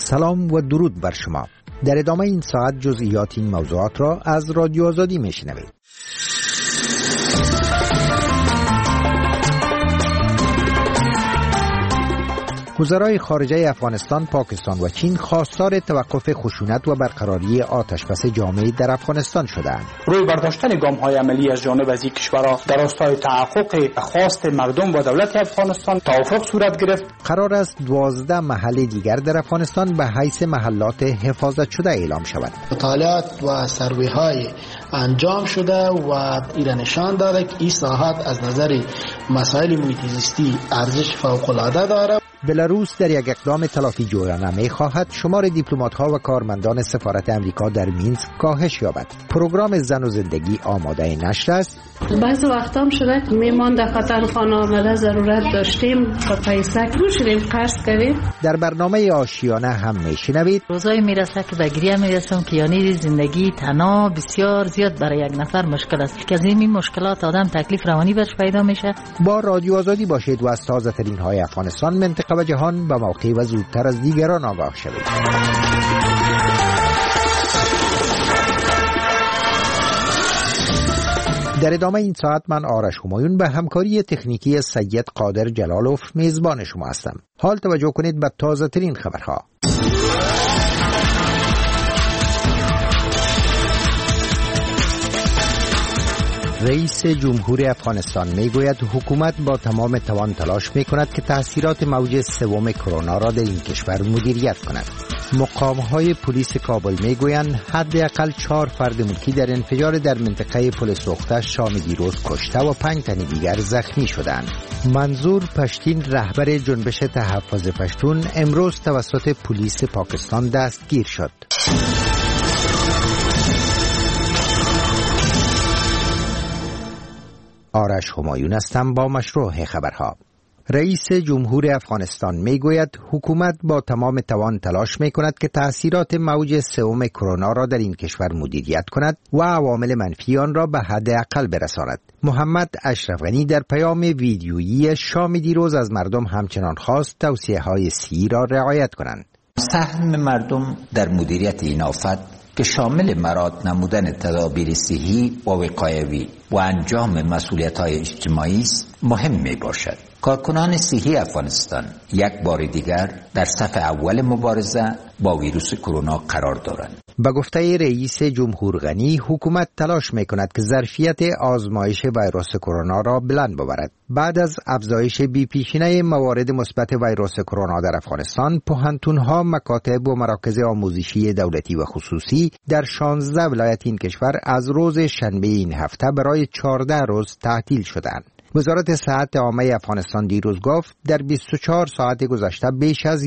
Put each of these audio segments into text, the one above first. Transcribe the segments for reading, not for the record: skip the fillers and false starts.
سلام و درود بر شما. در ادامه این ساعت جزئیات این موضوعات را از رادیو آزادی میشنوید. وزرای خارجه افغانستان، پاکستان و چین خواستار توقف خشونت و برقراری آتشبس جامع در افغانستان شدند. روی برداشتن گام‌های عملی از جانب از این کشورها در راستای تحقق خواست مردم و دولت افغانستان توافق صورت گرفت. قرار است 12 محل دیگر در افغانستان به حیث محلات حفاظت شده اعلام شود. مطالعات و سروی‌های انجام شده و این نشان داده که این ساحات از نظر مسائل محیط زیستی ارزش فوق‌العاده دارد. بلاروس در یک اقدام تلافی جویانه می‌خواهد شمار دیپلمات‌ها و کارمندان سفارت امریکا در مینسک کاهش یابد. پروگرام زن و زندگی آماده نشر است. بعضی وقتا هم شده که میمان در خاطر خانه آمده ضرورت داشتیم و پیسه شدیم قرض کردیم. در برنامه آشیانه هم میشنوید روزایی میرسه که به گریه میرسم که یعنی زندگی تنها بسیار زیاد برای یک نفر مشکل است که از این مشکلات آدم تکلیف روانی برش پیدا میشه. با رادیو آزادی باشید و از تازه ترین های افغانستان، منطقه و جهان به موقع و زودتر از دیگران آگاه شوید. در ادامه این ساعت من آرش همایون به همکاری تکنیکی سید قادر جلالوف میزبان شما هستم. حال توجه کنید به تازه ترین خبرها. رئیس جمهور افغانستان میگوید حکومت با تمام توان تلاش میکند که تأثیرات موج سوم کرونا را در این کشور مدیریت کند. مقام‌های پلیس کابل میگویند حداقل 4 فرد ملکی در انفجار در منطقه پل سوخته شام دیروز کشته و 5 تن دیگر زخمی شدند. منظور پشتین، رهبر جنبش تحفظ پشتون، امروز توسط پلیس پاکستان دستگیر شد. آرش همایون هستم با مشروع خبرها. رئیس جمهور افغانستان میگوید حکومت با تمام توان تلاش میکند که تأثیرات موج سوم کرونا را در این کشور مدیریت کند و عوامل منفی آن را به حداقل برساند. محمد اشرف غنی در پیام ویدیویی شام دیروز از مردم همچنان خواست توصیه‌های صحی را رعایت کنند. سهم مردم در مدیریت این آفت که شامل مراعات نمودن تدابیر صحی و وقایوی و انجام مسئولیت‌های اجتماعی است مهم میباشد. کارکنان صحی افغانستان یک بار دیگر در صف اول مبارزه با ویروس کرونا قرار دارند. با گفته رئیس جمهور غنی، حکومت تلاش میکند که ظرفیت آزمایش ویروس کرونا را بلند ببرد. بعد از افزایش بی‌پیشینه موارد مثبت ویروس کرونا در افغانستان، پوهنتون‌ها، مکاتب و مراکز آموزشی دولتی و خصوصی در 16 ولایت این کشور از روز شنبه این هفته برای 14 روز تعطیل شدند. وزارت صحت عامه افغانستان دیروز گفت در 24 ساعت گذشته بیش از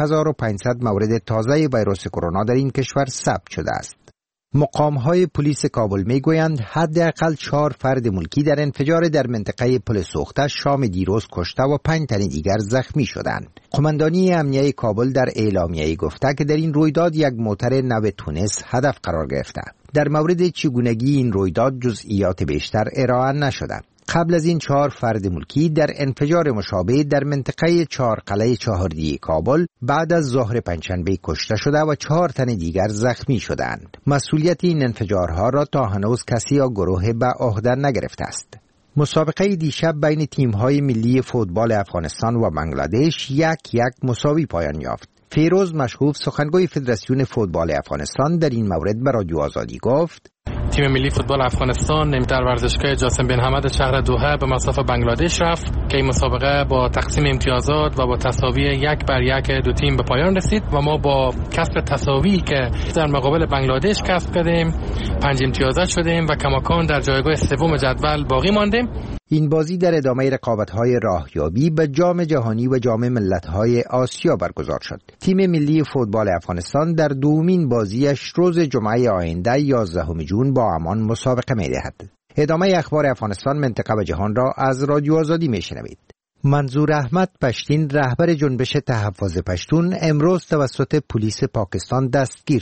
1500 مورد تازه ویروس کرونا در این کشور ثبت شده است. مقام‌های پلیس کابل میگویند حداقل 4 فرد ملکی در انفجار در منطقه پل سوخته شام دیروز کشته و 5 تن دیگر زخمی شدند. قماندانی امنیه کابل در اعلامیه‌ای گفته که در این رویداد یک موتر نو تونس هدف قرار گرفته. در مورد چگونگی این رویداد جزئیات بیشتر ارائه نشده. قبل از این 4 فرد ملکی در انفجار مشابه در منطقه 4 قلعه چهاردی کابل بعد از ظهر پنجشنبه کشته شده و 4 تن دیگر زخمی شدند. مسئولیت این انفجارها را تا هنوز کسی یا گروه به عهده نگرفته است. مسابقه دیشب بین تیم‌های ملی فوتبال افغانستان و بنگلادش 1-1 مساوی پایان یافت. فیروز مشهوف، سخنگوی فدراسیون فوتبال افغانستان، در این مورد به رادیو آزادی گفت: تیم ملی فوتبال افغانستان در ورزشگاه جاسم بن حمد شهر دوحه به مصاف بنگلادش رفت که این مسابقه با تقسیم امتیازات و با تساوی 1-1 دو تیم به پایان رسید و ما با کسب تساوی که در مقابل بنگلادش کسب کردیم 5 امتیازات شدیم و کماکان در جایگاه سوم جدول باقی ماندیم. این بازی در ادامه رقابت‌های راهیابی به جام جهانی و جام ملت‌های آسیا برگزار شد. تیم ملی فوتبال افغانستان در دومین بازیش روز جمعه آینده 11 جون با عمان مسابقه می‌دهد. ادامه اخبار افغانستان، منطقه و جهان را از رادیو آزادی می‌شنوید. منظور احمد پشتین، رهبر جنبش تحفظ پشتون، امروز توسط پلیس پاکستان دستگیر شد.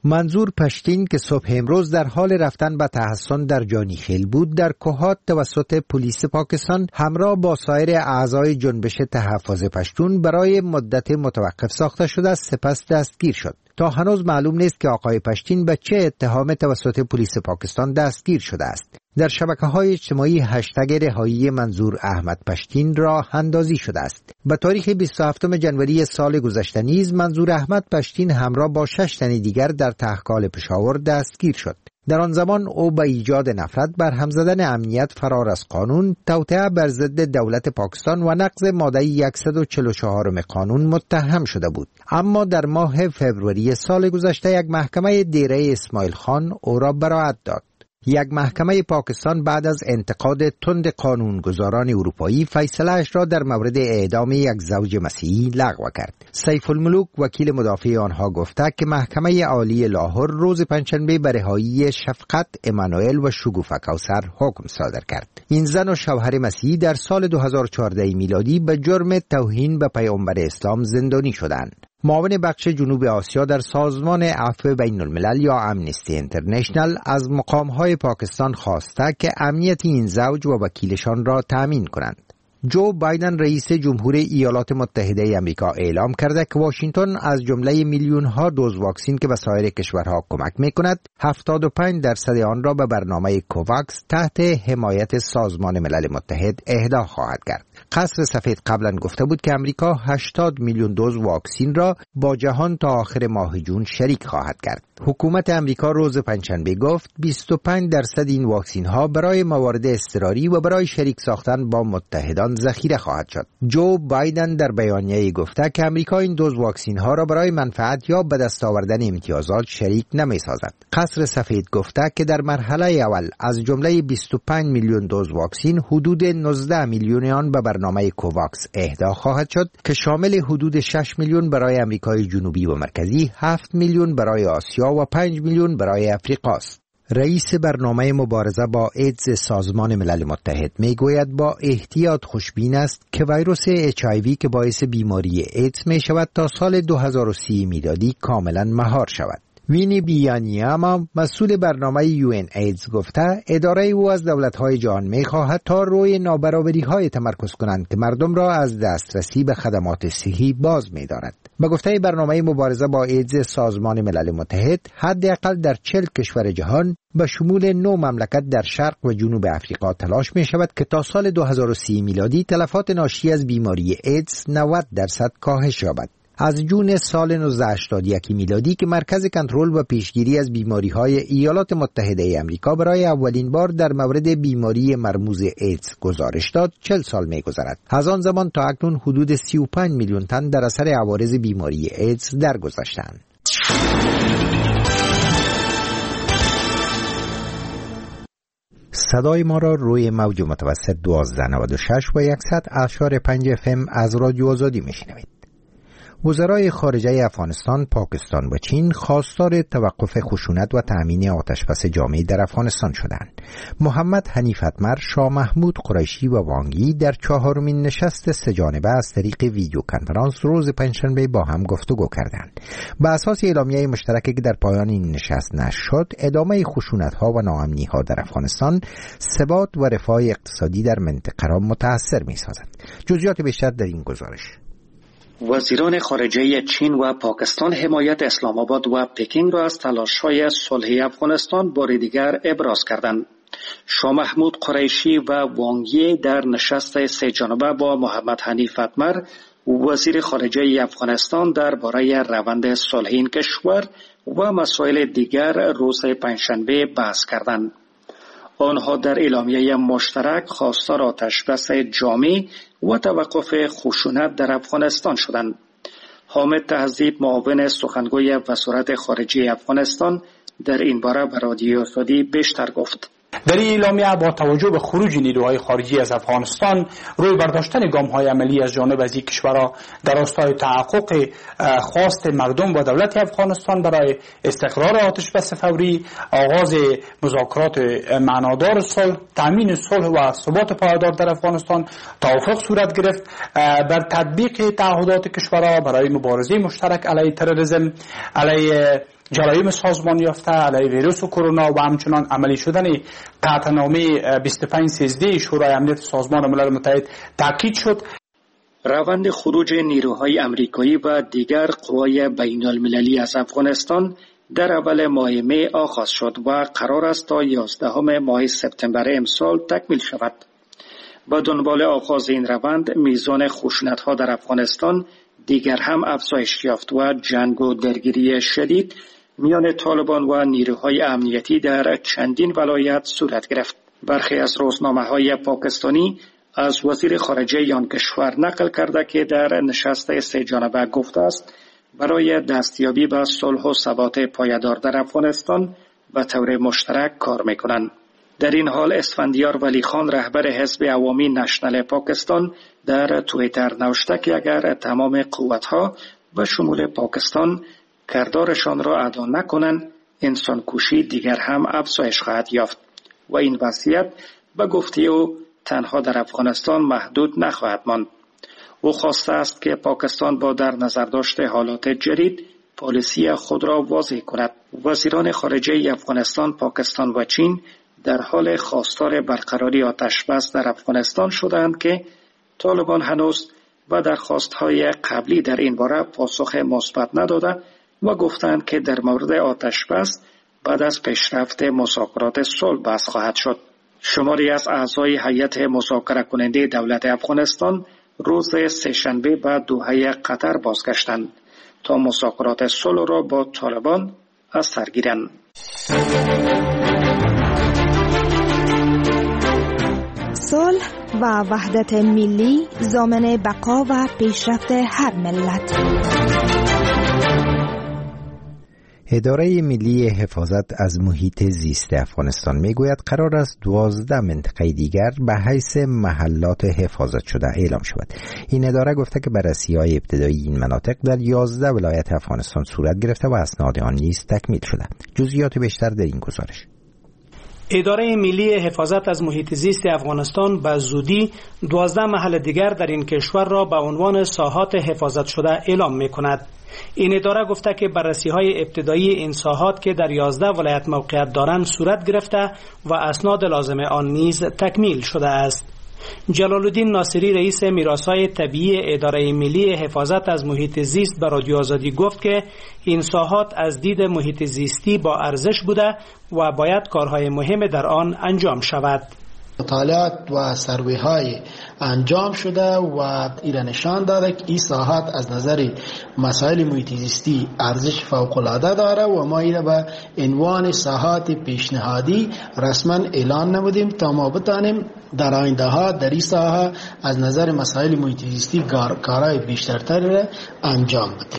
منظور پشتین که صبح امروز در حال رفتن به تحصن در جانیخیل بود، در کوهات توسط پلیس پاکستان همراه با سایر اعضای جنبش تحفظ پشتون برای مدت متوقف ساخته شده، سپس دستگیر شد. تا هنوز معلوم نیست که آقای پشتین به چه اتهام توسط پلیس پاکستان دستگیر شده است. در شبکه‌های اجتماعی هشتگ رهایی منظور احمد پشتین راه اندازی شده است. به تاریخ 27 جنوری سال گذشته نیز منظور احمد پشتین همراه با 6 تن دیگر در تحقال پشاور دستگیر شد. در آن زمان او به ایجاد نفرت، برهم زدن امنیت، فرار از قانون، توطئه بر ضد دولت پاکستان و نقض ماده 144 قانون متهم شده بود. اما در ماه فوریه سال گذشته یک محکمه دیره اسماعیل خان او را براءت داد. یک محکمه پاکستان بعد از انتقاد تند قانونگذاران اروپایی فیصله‌اش را در مورد اعدام یک زوج مسیحی لغو کرد. سیف الملوک وکیل مدافع آنها گفته که محکمه عالی لاهور روز پنجشنبه به رهایی شفقت امانوئل و شگوفه کوثر حکم صادر کرد. این زن و شوهر مسیحی در سال 2014 میلادی به جرم توهین به پیامبر اسلام زندانی شدند. معاون بخش جنوب آسیا در سازمان عفو بین الملل یا امنستی انترنشنل از مقام‌های پاکستان خواسته که امنیت این زوج و وکیلشان را تأمین کنند. جو بایدن رئیس جمهور ایالات متحده آمریکا اعلام کرده که واشنگتن از جمله میلیون‌ها دوز واکسن که به سایر کشورها کمک می‌کند، 75% آن را به برنامه کوواکس تحت حمایت سازمان ملل متحد اهدا خواهد کرد. قصر سفید قبلا گفته بود که آمریکا 80 میلیون دوز واکسن را با جهان تا آخر ماه جون شریک خواهد کرد. حکومت آمریکا روز پنجشنبه گفت 25% این واکسن ها برای موارد اضطراری و برای شریک ساختن با متحدان ذخیره خواهد شد. جو بایدن در بیانیه‌ای گفته که آمریکا این دوز واکسن ها را برای منفعت یا به دست آوردن امتیازات شریک نمی‌سازد. قصر سفید گفته که در مرحله اول از جمله 25 میلیون دوز واکسن حدود 19 میلیون آن به برنامه کوواکس اهدا خواهد شد که شامل حدود 6 میلیون برای آمریکای جنوبی و مرکزی، 7 میلیون برای آسیا و 5 میلیون برای افریقا است. رئیس برنامه مبارزه با ایدز سازمان ملل متحد میگوید با احتیاط خوشبین است که ویروس HIV که باعث بیماری ایدز می شود تا سال 2030 میلادی کاملا مهار شود. وینی بیانیاما مسئول برنامه UN ایدز گفته اداره او از دولت‌های جهان می‌خواهد تا روی نابرابری‌های تمرکز کنند که مردم را از دسترسی به خدمات صحی باز می‌دارد. به گفته برنامه مبارزه با ایدز سازمان ملل متحد، حداقل در 40 کشور جهان به شمول 9 مملکت در شرق و جنوب افریقا تلاش می‌شود که تا سال 2030 میلادی تلفات ناشی از بیماری ایدز 90% کاهش یابد. از جون سال 1981 میلادی که مرکز کنترل و پیشگیری از بیماری‌های ایالات متحده آمریکا برای اولین بار در مورد بیماری مرموز ایدز گزارش داد، 40 سال می‌گذرد. از آن زمان تا اکنون حدود 35 میلیون تن در اثر عوارض بیماری ایدز درگذشتند. صدای ما را روی موج متوسط 1296 و 100.5 FM از رادیو آزادی میشنوید. وزرای خارجه افغانستان، پاکستان و چین خواستار توقف خشونت و تأمین آتشبس جامع در افغانستان شدند. محمد حنیف اتمر، شاه محمود قریشی و وانگی در 4مین نشست سه‌جانبه از طریق ویدیو کنفرانس روز پنجشنبه با هم گفتگو کردند. بر اساس اعلامیه مشترکی که در پایان این نشست نشر شد، ادامه خشونت‌ها و ناامنی‌ها در افغانستان ثبات و رفاه اقتصادی در منطقه را متأثر می‌سازد. جزئیات بیشتر در این گزارش. وزیران خارجه چین و پاکستان حمایت اسلام آباد و پکینگ را از تلاش‌های صلح افغانستان بار دیگر ابراز کردند. شاه محمود قریشی و وانگی در نشست سه‌جانبه با محمد حنیف اتمر وزیر خارجه افغانستان درباره روند صلح این کشور و مسائل دیگر روز پنجشنبه بحث کردند. آنها در اعلامیه مشترک خواستار آتشبس جامع و توقف خشونت در افغانستان شدند. حامد تهذیب، معاون سخنگوی وزارت خارجه افغانستان، در این باره به رادیو آزادی بیشتر گفت. در این اعلامیه با توجه به خروج نیروهای خارجی از افغانستان، روی برداشتن گام‌های عملی از جانب از این کشورها در راستای تحقق خواست مردم و دولت افغانستان برای استقرار آتشبس فوری، آغاز مذاکرات معنادار صلح، تامین صلح و ثبات پایدار در افغانستان توافق صورت گرفت بر تطبیق تعهدات کشورها برای مبارزه مشترک علیه تروریسم، علیه جرایم سازمان یافته علیه ویروس کرونا و همچنان عملی شدن قطعنامه 2513 شورای امنیت سازمان ملل متحد تاکید شد. روند خروج نیروهای امریکایی و دیگر قوای بین المللی از افغانستان در اول ماه می آغاز شد و قرار است تا 11 ماه سپتامبر امسال تکمیل شود. با دنبال آغاز این روند میزان خشونت‌ها در افغانستان دیگر هم افزایش یافت و جنگ و درگیری شدید میان طالبان و نیروهای امنیتی در چندین ولایت صورت گرفت. برخی از روزنامه‌های پاکستانی از وزیر خارجه آن کشور نقل کرده که در نشست سه جانبه گفته است برای دستیابی به صلح و ثبات پایدار در افغانستان به طور مشترک کار میکنند. در این حال اسفندیار ولی خان رهبر حزب عوامی نشنل پاکستان در توییتر نوشته که اگر تمام قوتها به شمول پاکستان کردارشان را ادا نکنند انسان کشی دیگر هم افزایش خواهد یافت و این وضعیت به گفته او تنها در افغانستان محدود نخواهد ماند. او خواسته است که پاکستان با در نظر داشته حالات جدید پالیسی خود را واضح کند. وزیران خارجه افغانستان، پاکستان و چین در حال خواستار برقراری آتشبس در افغانستان شدند که طالبان هنوز و درخواست‌های قبلی در این باره پاسخ مثبت نداده و گفتند که در مورد آتشبس بعد از پیشرفت مذاکرات صلح بحث خواهد شد. شماری از اعضای هیئت مذاکره کننده دولت افغانستان روز سه‌شنبه به دوحه قطر بازگشتند تا مذاکرات صلح را با طالبان از سر گیرند. صلح و وحدت ملی ضامن بقا و پیشرفت هر ملت. اداره ملی حفاظت از محیط زیست افغانستان میگوید قرار است 12 منطقه دیگر به حیث محلات حفاظت شده اعلام شود. این اداره گفته که بررسی‌های ابتدایی این مناطق در 11 ولایت افغانستان صورت گرفته و اسناد آن نیز تکمیل شده. جزئیات بیشتر در این گزارش. اداره ملی حفاظت از محیط زیست افغانستان به زودی 12 محل دیگر در این کشور را به عنوان ساحات حفاظت شده اعلام می‌کند. این اداره گفته که بررسی‌های ابتدایی این ساحات که در 11 ولایت موقعیت دارند صورت گرفته و اسناد لازم آن نیز تکمیل شده است. جلال الدین ناصری رئیس میراث‌های طبیعی اداره ملی حفاظت از محیط زیست به رادیو آزادی گفت که این ساحات از دید محیط زیستی با ارزش بوده و باید کارهای مهم در آن انجام شود. مطالعات و سروی های انجام شده و ایران نشان داده که این ساحات از نظر مسائل محیط زیستی ارزش فوق العاده داره و ما این به عنوان ساحات پیشنهادی رسما اعلان نمودیم تا ما بتانیم در آینده ها در این ساحه از نظر مسائل محیط زیستی کارهای بیشترتر انجام بدیم.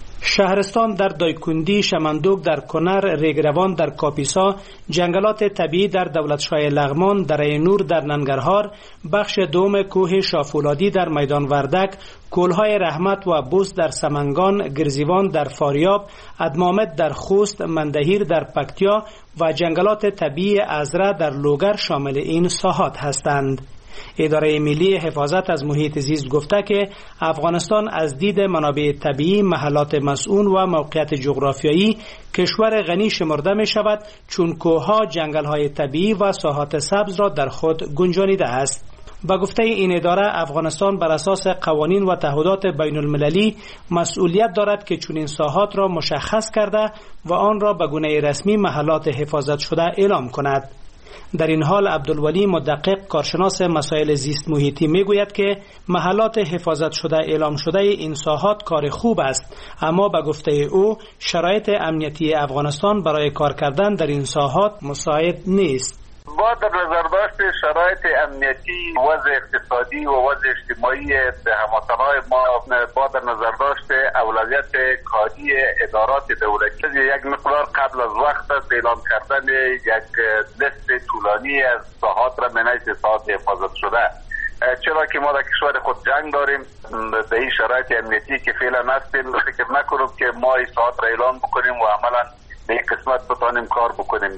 شهرستان در دایکندی، شمندوک در کنر، ریگروان در کاپیسا، جنگلات طبیعی در دولتشاه لغمان، دره نور در ننگرهار، بخش دوم کوه شافولادی در میدان وردک، کولهای رحمت و بوس در سمنگان، گرزیوان در فاریاب، ادمامت در خوست، مندهیر در پکتیا و جنگلات طبیعی ازره در لوگر شامل این ساحات هستند. اداره ملی حفاظت از محیط زیست گفته که افغانستان از دید منابع طبیعی، محلات مسئول و موقعیت جغرافیایی کشور غنی شمرده می شود چون کوهها، جنگل‌های طبیعی و ساحات سبز را در خود گنجانیده است. با گفته این اداره افغانستان بر اساس قوانین و تعهدات بین المللی مسئولیت دارد که چنین ساحات را مشخص کرده و آن را به گونه رسمی محلات حفاظت شده اعلام کند. در این حال عبدالولی مدقق کارشناس مسائل زیست محیطی میگوید که محلات حفاظت شده اعلام شده این ساحات کار خوب است، اما به گفته او شرایط امنیتی افغانستان برای کار کردن در این ساحات مساعد نیست. با در نظر داشت شرایط امنیتی، وضع اقتصادی و وضع اجتماعی هموطنهای ما با در نظر داشت اولویت کاری ادارات دولتی یک مقدار قبل از وقت است اعلام کردن یک لیست طولانی از ساحات را من حیث ساحات حفاظت شده، چرا که ما در کشور خود جنگ داریم. به این شرایط امنیتی که فعلا هستیم فکر نکنم که ما این ساحات را اعلام بکنیم و عملا به یک قسمت بتانیم کار بکنیم.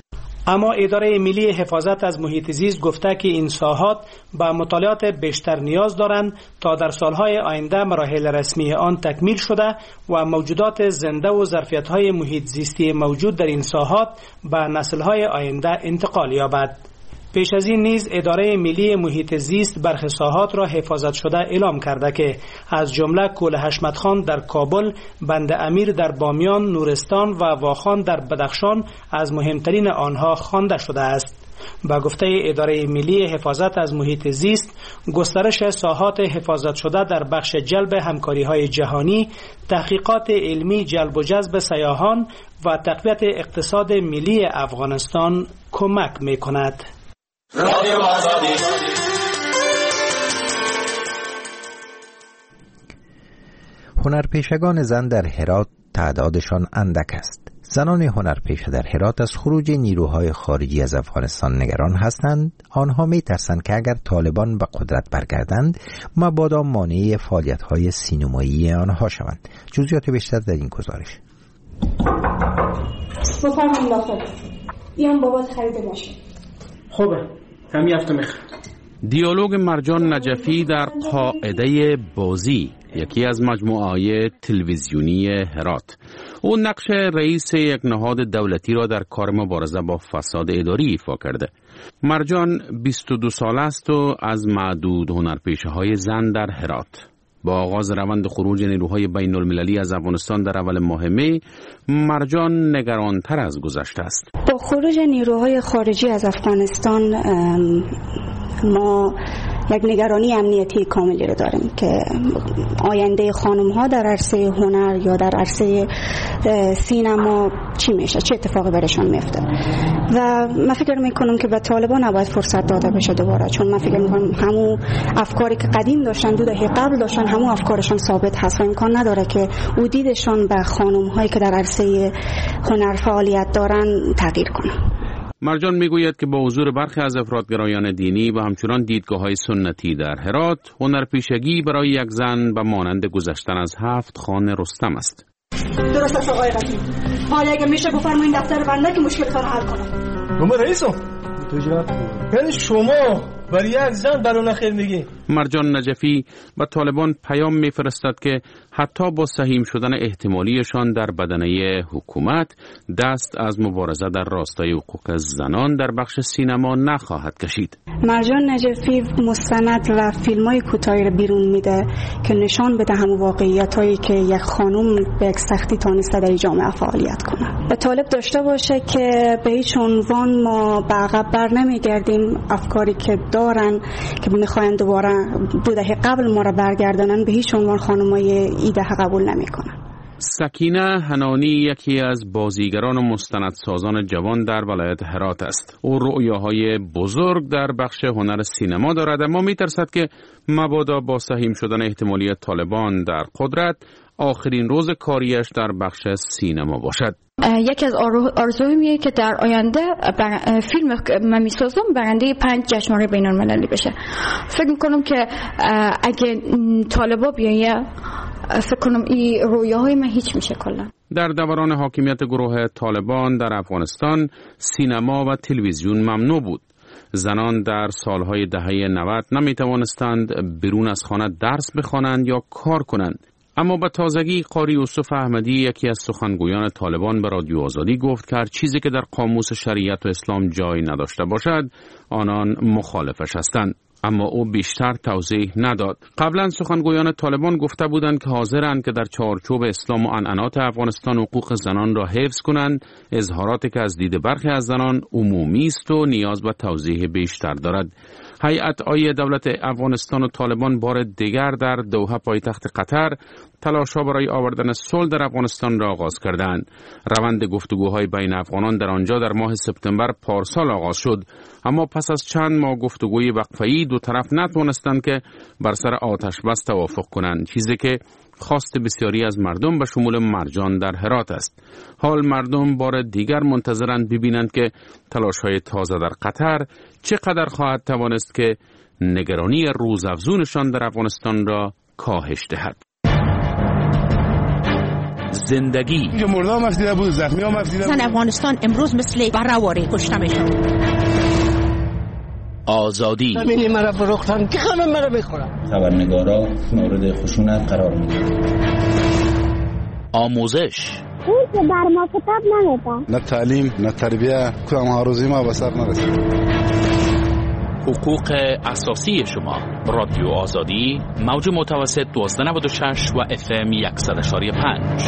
اما اداره ملی حفاظت از محیط زیست گفته که این ساحات به مطالعات بیشتر نیاز دارند تا در سالهای آینده مراحل رسمی آن تکمیل شده و موجودات زنده و ظرفیت‌های محیط زیستی موجود در این ساحات به نسل‌های آینده انتقال یابد. پیش از این نیز اداره ملی محیط زیست برخی ساحات را حفاظت شده اعلام کرده که از جمله کوه حشمت خان در کابل، بند امیر در بامیان، نورستان و واخان در بدخشان از مهمترین آنها خوانده شده است. با گفته اداره ملی حفاظت از محیط زیست، گسترش ساحات حفاظت شده در بخش جلب همکاری‌های جهانی، تحقیقات علمی، جلب و جذب سیاحان و تقویت اقتصاد ملی افغانستان کمک می‌کند. هنرپیشگان زن در هرات تعدادشان اندک است. زنان هنرپیشه در هرات از خروج نیروهای خارجی از افغانستان نگران هستند. آنها می ترسند که اگر طالبان به قدرت برگردند مبادا مانع فعالیت‌های سینمایی آنها شوند. جزئیات بیشتر در این گزارش. بفرمایید لطفاً. بیام بابات خرید ماشین. خوبه. همین هفته میخوام. دیالوگ مرجان نجفی در قاعده بازی، یکی از مجموعه‌های تلویزیونی هرات. او نقش رئیس یک نهاد دولتی را در کار مبارزه با فساد اداری ایفا کرده. مرجان 22 ساله است و از معدود هنرپیشه‌های زن در هرات. با آغاز روند خروج نیروهای بین المللی از افغانستان در اول ماه می، مرجان نگرانتر از گذشته است. با خروج نیروهای خارجی از افغانستان ما یک نگرانی امنیتی کاملی رو داریم که آینده خانم ها در عرصه هنر یا در عرصه سینما چی میشه، چه اتفاقی برشان میفته. و من فکر میکنم که به طالبان نباید فرصت داده بشه دوباره، چون من فکر میکنم همون افکاری که قدیم داشتن 2 دهه قبل داشتن همون افکارشان ثابت هست و امکان نداره که او دیدشان به خانم هایی که در عرصه هنر فعالیت دارن تغییر کنه. مرجان میگوید که با حضور برخی از افراطگرایان دینی و همچنان دیدگاه‌های سنتی در هرات، هنرپیشگی برای یک زن به مانند گذشتن از 7 خان رستم است. درست است آقای قاسمی. حالا اگه میشه بفرمایید دفتر بنده که مشکلتون حل کنم. من رئیسم. یعنی شما برای یک زن بلون خیر میگی؟ مرجان نجفی به طالبان پیام میفرستد که حتی با سهیم شدن احتمالیشان در بدنه حکومت دست از مبارزه در راستای حقوق زنان در بخش سینما نخواهد کشید. مرجان نجفی مستند و فیلم‌های کوتاهی رو بیرون میده که نشان بده همون واقعیتایی که یک خانم به یک سختی تانسته در جامعه فعالیت کنه. و طالب داشته باشه که به هیچ عنوان ما به عقب بر نمیگردیم. افکاری که دارن که میخواین دوباره 2 دهه قبل ما را برگردانن به هیچ عنوان خانمای ایده قبول نمیکنن. سکینه حنانی یکی از بازیگران و مستندسازان جوان در ولایت هرات است. او رؤیاهای بزرگ در بخش هنر سینما دارد، اما میترسد که مبادا با سهیم شدن احتمالی طالبان در قدرت آخرین روز کاریش در بخش سینما باشد. یکی از آرزوییه که در آینده فیلم من میسازم برنده 5 جشنواره بین المللی بشه. فکر میکنم که اگه طالبا بیایه فکر کنم این رویاهای من هیچ میشه کلا. در دوران حاکمیت گروه طالبان در افغانستان سینما و تلویزیون ممنوع بود. زنان در سالهای دهه 90 نمیتوانستند بیرون از خانه درس بخوانند یا کار کنند. اما به تازگی قاری یوسف احمدی یکی از سخنگویان طالبان به رادیو آزادی گفت که هر چیزی که در قاموس شریعت و اسلام جای نداشته باشد آنان مخالفش هستند. اما او بیشتر توضیح نداد. قبلا سخنگویان طالبان گفته بودند که حاضرند که در چارچوب اسلام و عنعنات افغانستان حقوق زنان را حفظ کنند، اظهاراتی که از دید برخی از زنان عمومی است و نیاز به توضیح بیشتر دارد. هیئت عالی دولت افغانستان و طالبان بار دیگر در دوحه پایتخت قطر تلاش‌ها برای آوردن صلح در افغانستان را آغاز کردند. روند گفتگوهای بین افغانان در آنجا در ماه سپتامبر پارسال آغاز شد، اما پس از چند ماه گفتگوی وقفه‌ای دو طرف نتوانستند که بر سر آتش بس توافق کنند، چیزی که خواست بسیاری از مردم به شمول مرجان در هرات است. حال مردم بار دیگر منتظرند ببینند که تلاش‌های تازه در قطر چقدر خواهد توانست که نگرانی روزافزونشان در افغانستان را کاهش دهد. زندگی. اینجا مرده هم افزیده بود، زخمی هم افزیده بود. زن افغانستان امروز مثل بره‌واره کشته میشه. آزادی. زمینی مرا فروختن که همه مرا بخورن. خبرنگارا مورد خشونت قرار میدن. آموزش. اون که بر ما کتاب نمیدن. نه تعلیم، نه تربیه، کدام هاروزی ما به سر نرسید. حقوق اساسی شما. رادیو آزادی، موج متوسط 1296 و FM 100.5.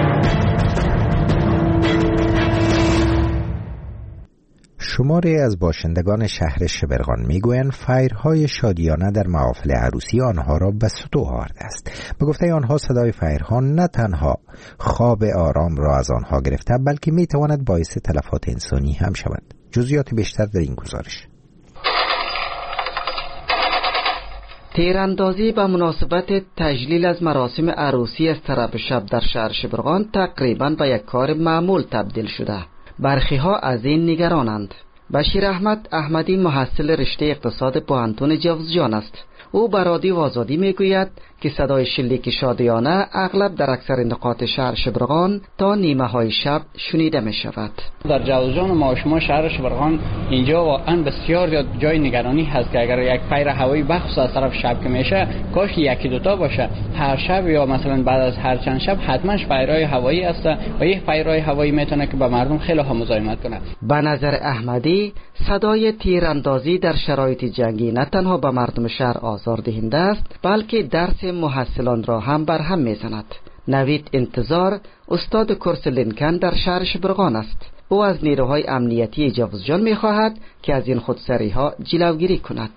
شماری از باشندگان شهر شبرغان میگویند فیرهای شادیانه در محافل عروسی آنها را به سطوح آورده است. به گفته آنها صدای فیرها نه تنها خواب آرام را از آنها گرفته بلکه میتواند باعث تلفات انسانی هم شود. جزئیات بیشتر در این گزارش. تیراندازی به مناسبت تجلیل از مراسم عروسی از طرف شب در شهر شبرغان تقریباً به یک کار معمول تبدیل شده. برخی ها از این نگرانند. بشیر احمد احمدی محصل رشته اقتصاد پوهنتون جوزجان است. او به رادیو آزادی میگوید که صدای شلیک شادیانه اغلب در اکثر نقاط شهر شبرغان تا نیمه های شب شنیده می شود. در جوزجان ما شما شهر شبرغان اینجا واقعا بسیار جای نگرانی هست که اگر یک فیر هوایی بخصوص از طرف شب که میشه کاش یکی دوتا باشه. هر شب یا مثلا بعد از هر چند شب حتما فیرهای هوایی است و یک فیرهای هوایی میتونه که به مردم خیلی مزاحمت کنه. به نظر احمدی صدای تیراندازی در شرایط جنگی نه تنها به مردم شهر آزاردهنده است بلکه درس محصلان را هم برهم میزند. نوید انتظار استاد کورس لینکن در شهر شبرغان است. او از نیروهای امنیتی جوزجان میخواهد که از این خودسری ها جلوگیری کند.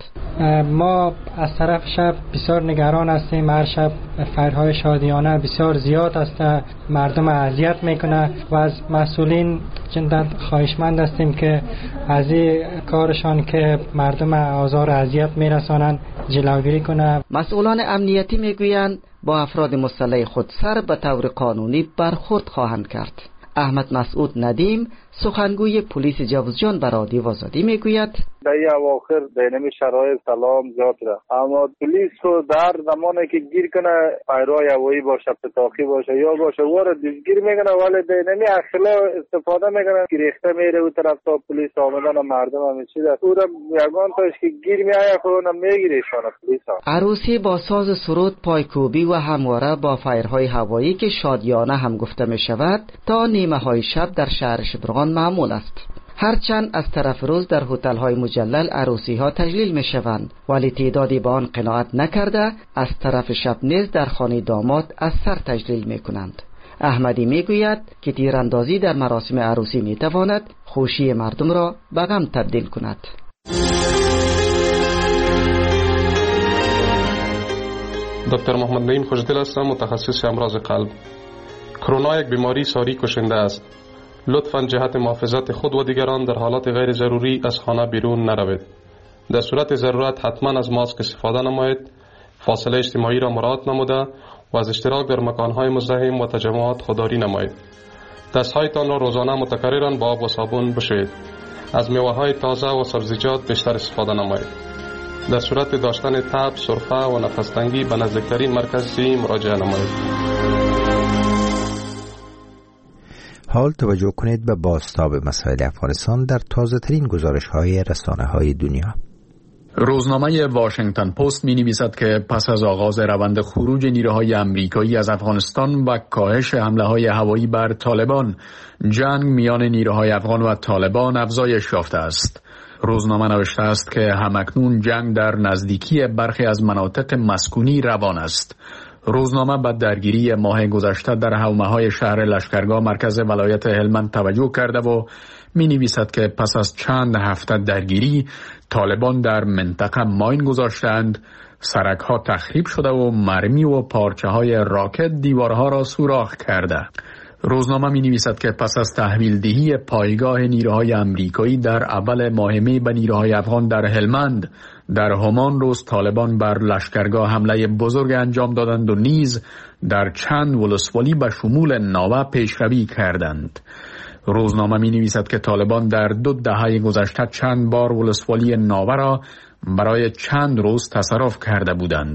ما از طرف شب بسیار نگران هستیم. هر شب فیرهای شادیانه بسیار زیاد است، مردم اذیت میکنه و از مسئولین جدا خواهشمند هستیم که از این کارشان که مردم آزار اذیت میرسانند جلوگیری کنه. مسئولان امنیتی میگویند با افراد مسلح خودسر به طور قانونی برخورد خواهند کرد. احمد مسعود ندیم سخنگوی پلیس جوزجان به رادیو آزادی میگوید در این اواخر در این شرایط سلام زیاد را، اما پلیس رو در زمانی که گیر کنه فیرهای هوایی باشه پتاخی باشه یا باشه وارد گیر میکنه ولی در این اخلا استفاده میکنه که ریخته میره او طرف تا پلیس آمدن مردم همه چیز او را یگان تاش که گیر میآید خودنا میگیره شانه پلیس ها. عروسی با ساز سرود پایکوبی و همواره با فیرهای هوایی که شادیانه هم گفته می شود تا نیمه های شب در شهر شبرغان معمول است. هرچند از طرف روز در هتل های مجلل عروسی ها تجلیل می شوند ولی تعدادی با آن قناعت نکرده از طرف شب نیز در خانه داماد از سر تجلیل می کنند. احمدی می گوید که تیراندازی در مراسم عروسی می تواند خوشی مردم را به غم تبدیل کند. دکتر محمد نعیم خوشدل هستم، متخصص امراض قلب. کرونا یک بیماری ساری کشنده است. لطفاً جهت محافظت خود و دیگران در حالات غیر ضروری از خانه بیرون نروید. در صورت ضرورت حتما از ماسک استفاده نمایید، فاصله اجتماعی را مراعات نموده و از اشتراک در مکانهای مزدحم و تجمعات خودداری نمایید. دستهایتان را روزانه متکرراً با آب و صابون بشویید. از میوه‌های تازه و سبزیجات بیشتر استفاده نمایید. در صورت داشتن تب، سرفه و نفس‌تنگی به نزدیکترین مرکز مراجعه نمایید. حال توجه کنید به بازتاب مسائل افغانستان در تازه‌ترین گزارش‌های رسانه‌های دنیا. روزنامه واشنگتن پست می‌نویسد که پس از آغاز روند خروج نیروهای آمریکایی از افغانستان و کاهش حمله‌های هوایی بر طالبان، جنگ میان نیروهای افغان و طالبان افزایش یافته است. روزنامه نوشته است که همکنون جنگ در نزدیکی برخی از مناطق مسکونی روان است. روزنامه به درگیری ماه گذشته در حومه‌های شهر لشکرگاه مرکز ولایت هلمند توجه کرده و می‌نویسد که پس از چند هفته درگیری طالبان در منطقه ماین گذاشتند، سرک‌ها تخریب شده و مرمی و پارچه‌های راکت دیوارها را سوراخ کرده. روزنامه می‌نویسد که پس از تحویل دهی پایگاه نیروهای آمریکایی در اول ماه می به نیروهای افغان در هلمند، در همان روز طالبان بر لشکرگاه حمله بزرگ انجام دادند و نیز در چند ولسوالی به شمول ناوه پیشروی کردند. روزنامه می‌نویسد که طالبان در 2 دهه گذشته چند بار ولسوالی ناوه را برای چند روز تصرف کرده بودند.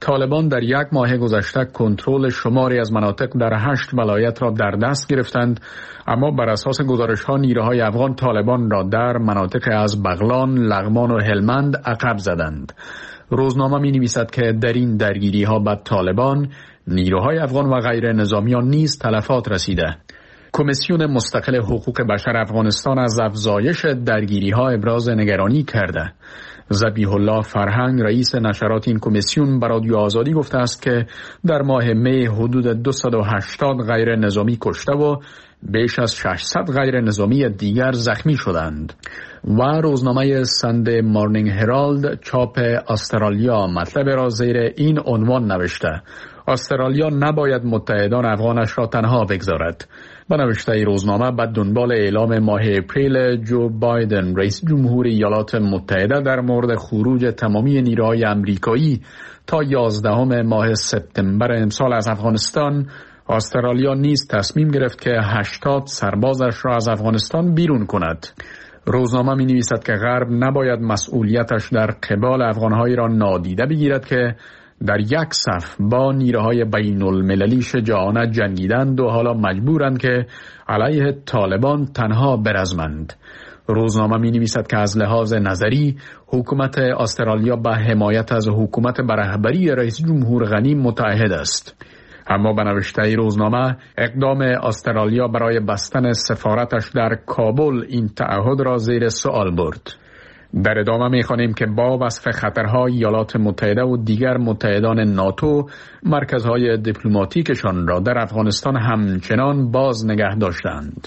طالبان در 1 ماه گذشته کنترل شماری از مناطق در 8 ولایت را در دست گرفتند، اما بر اساس گزارش‌ها نیروهای افغان طالبان را در مناطق از بغلان، لغمان و هلمند عقب زدند. روزنامه می‌نویسد که در این درگیری‌ها به طالبان، نیروهای افغان و غیر نظامیان نیز تلفات رسیده. کمیسیون مستقل حقوق بشر افغانستان از افزایش درگیری‌ها ابراز نگرانی کرده. ذبیح الله فرهنگ رئیس نشرات این کمیسیون به رادیو آزادی گفته است که در ماه می حدود 280 غیر نظامی کشته و بیش از 600 غیر نظامی دیگر زخمی شدند. و روزنامه ساندی مورنینگ هرالد چاپ استرالیا مطلب را زیر این عنوان نوشته: استرالیا نباید متحدان افغانش را تنها بگذارد. به نوشته روزنامه به دنبال اعلام ماه اپریل جو بایدن رئیس جمهور ایالات متحده در مورد خروج تمامی نیروهای امریکایی تا 11 ماه سپتامبر امسال از افغانستان، استرالیا نیز تصمیم گرفت که 80 سربازش را از افغانستان بیرون کند. روزنامه می نویسد که غرب نباید مسئولیتش در قبال افغانهایی را نادیده بگیرد که در یک صف با نیروهای بین المللی شجاعانه جنگیدند و حالا مجبورند که علیه طالبان تنها برزمند. روزنامه می نویسد که از لحاظ نظری حکومت استرالیا به حمایت از حکومت به رهبری رئیس جمهور غنی متعهد است. اما به نوشته روزنامه اقدام استرالیا برای بستن سفارتش در کابل این تعهد را زیر سوال برد. در ادامه می‌خوانیم که با وصف خطرهای ایالات متحده و دیگر متحدان ناتو مرکزهای دیپلماتیکشان را در افغانستان همچنان باز نگه داشتند.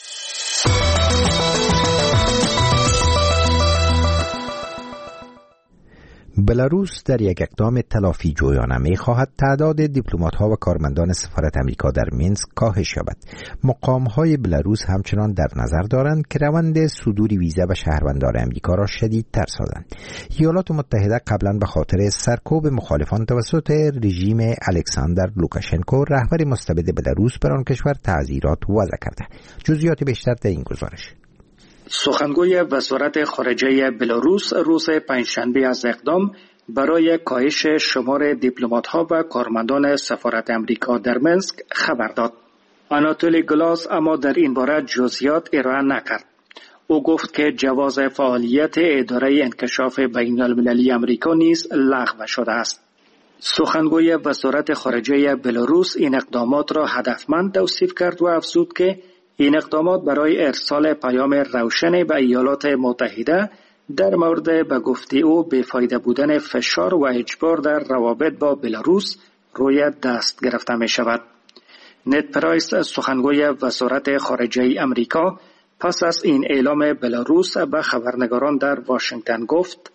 بلاروس در یک اقدام تلافی جویانه می خواهد تعداد دیپلمات‌ها و کارمندان سفارت امریکا در مینسک کاهش یابد. مقام‌های بلاروس همچنان در نظر دارند که روند صدور ویزا به شهروندان امریکا را شدیدتر سازند. ایالات متحده قبلا به خاطر سرکوب مخالفان توسط رژیم الکساندر لوکاشنکو رهبر مستبد بلاروس بر آن کشور تعزیرات وضع کرده. جزئیات بیشتر در این گزارش. سخنگوی وزارت خارجه بلاروس روز پنجشنبه از اقدام برای کاهش شمار دیپلمات‌ها و کارمندان سفارت امریکا در منسک خبر داد. آناتولی گلاس اما در این باره جزئیات ارائه نکرد. او گفت که جواز فعالیت اداره انکشاف بین المللی امریکا نیز لغو شده است. سخنگوی وزارت خارجه بلاروس این اقدامات را هدفمند توصیف کرد و افزود که این اقدامات برای ارسال پیام روشن به ایالات متحده در مورد به گفته او بی‌فایده بودن فشار و اجبار در روابط با بلاروس روی دست گرفته می شود. نت پرایس سخنگوی وزارت خارجه امریکا پس از این اعلام بلاروس به خبرنگاران در واشنگتن گفت: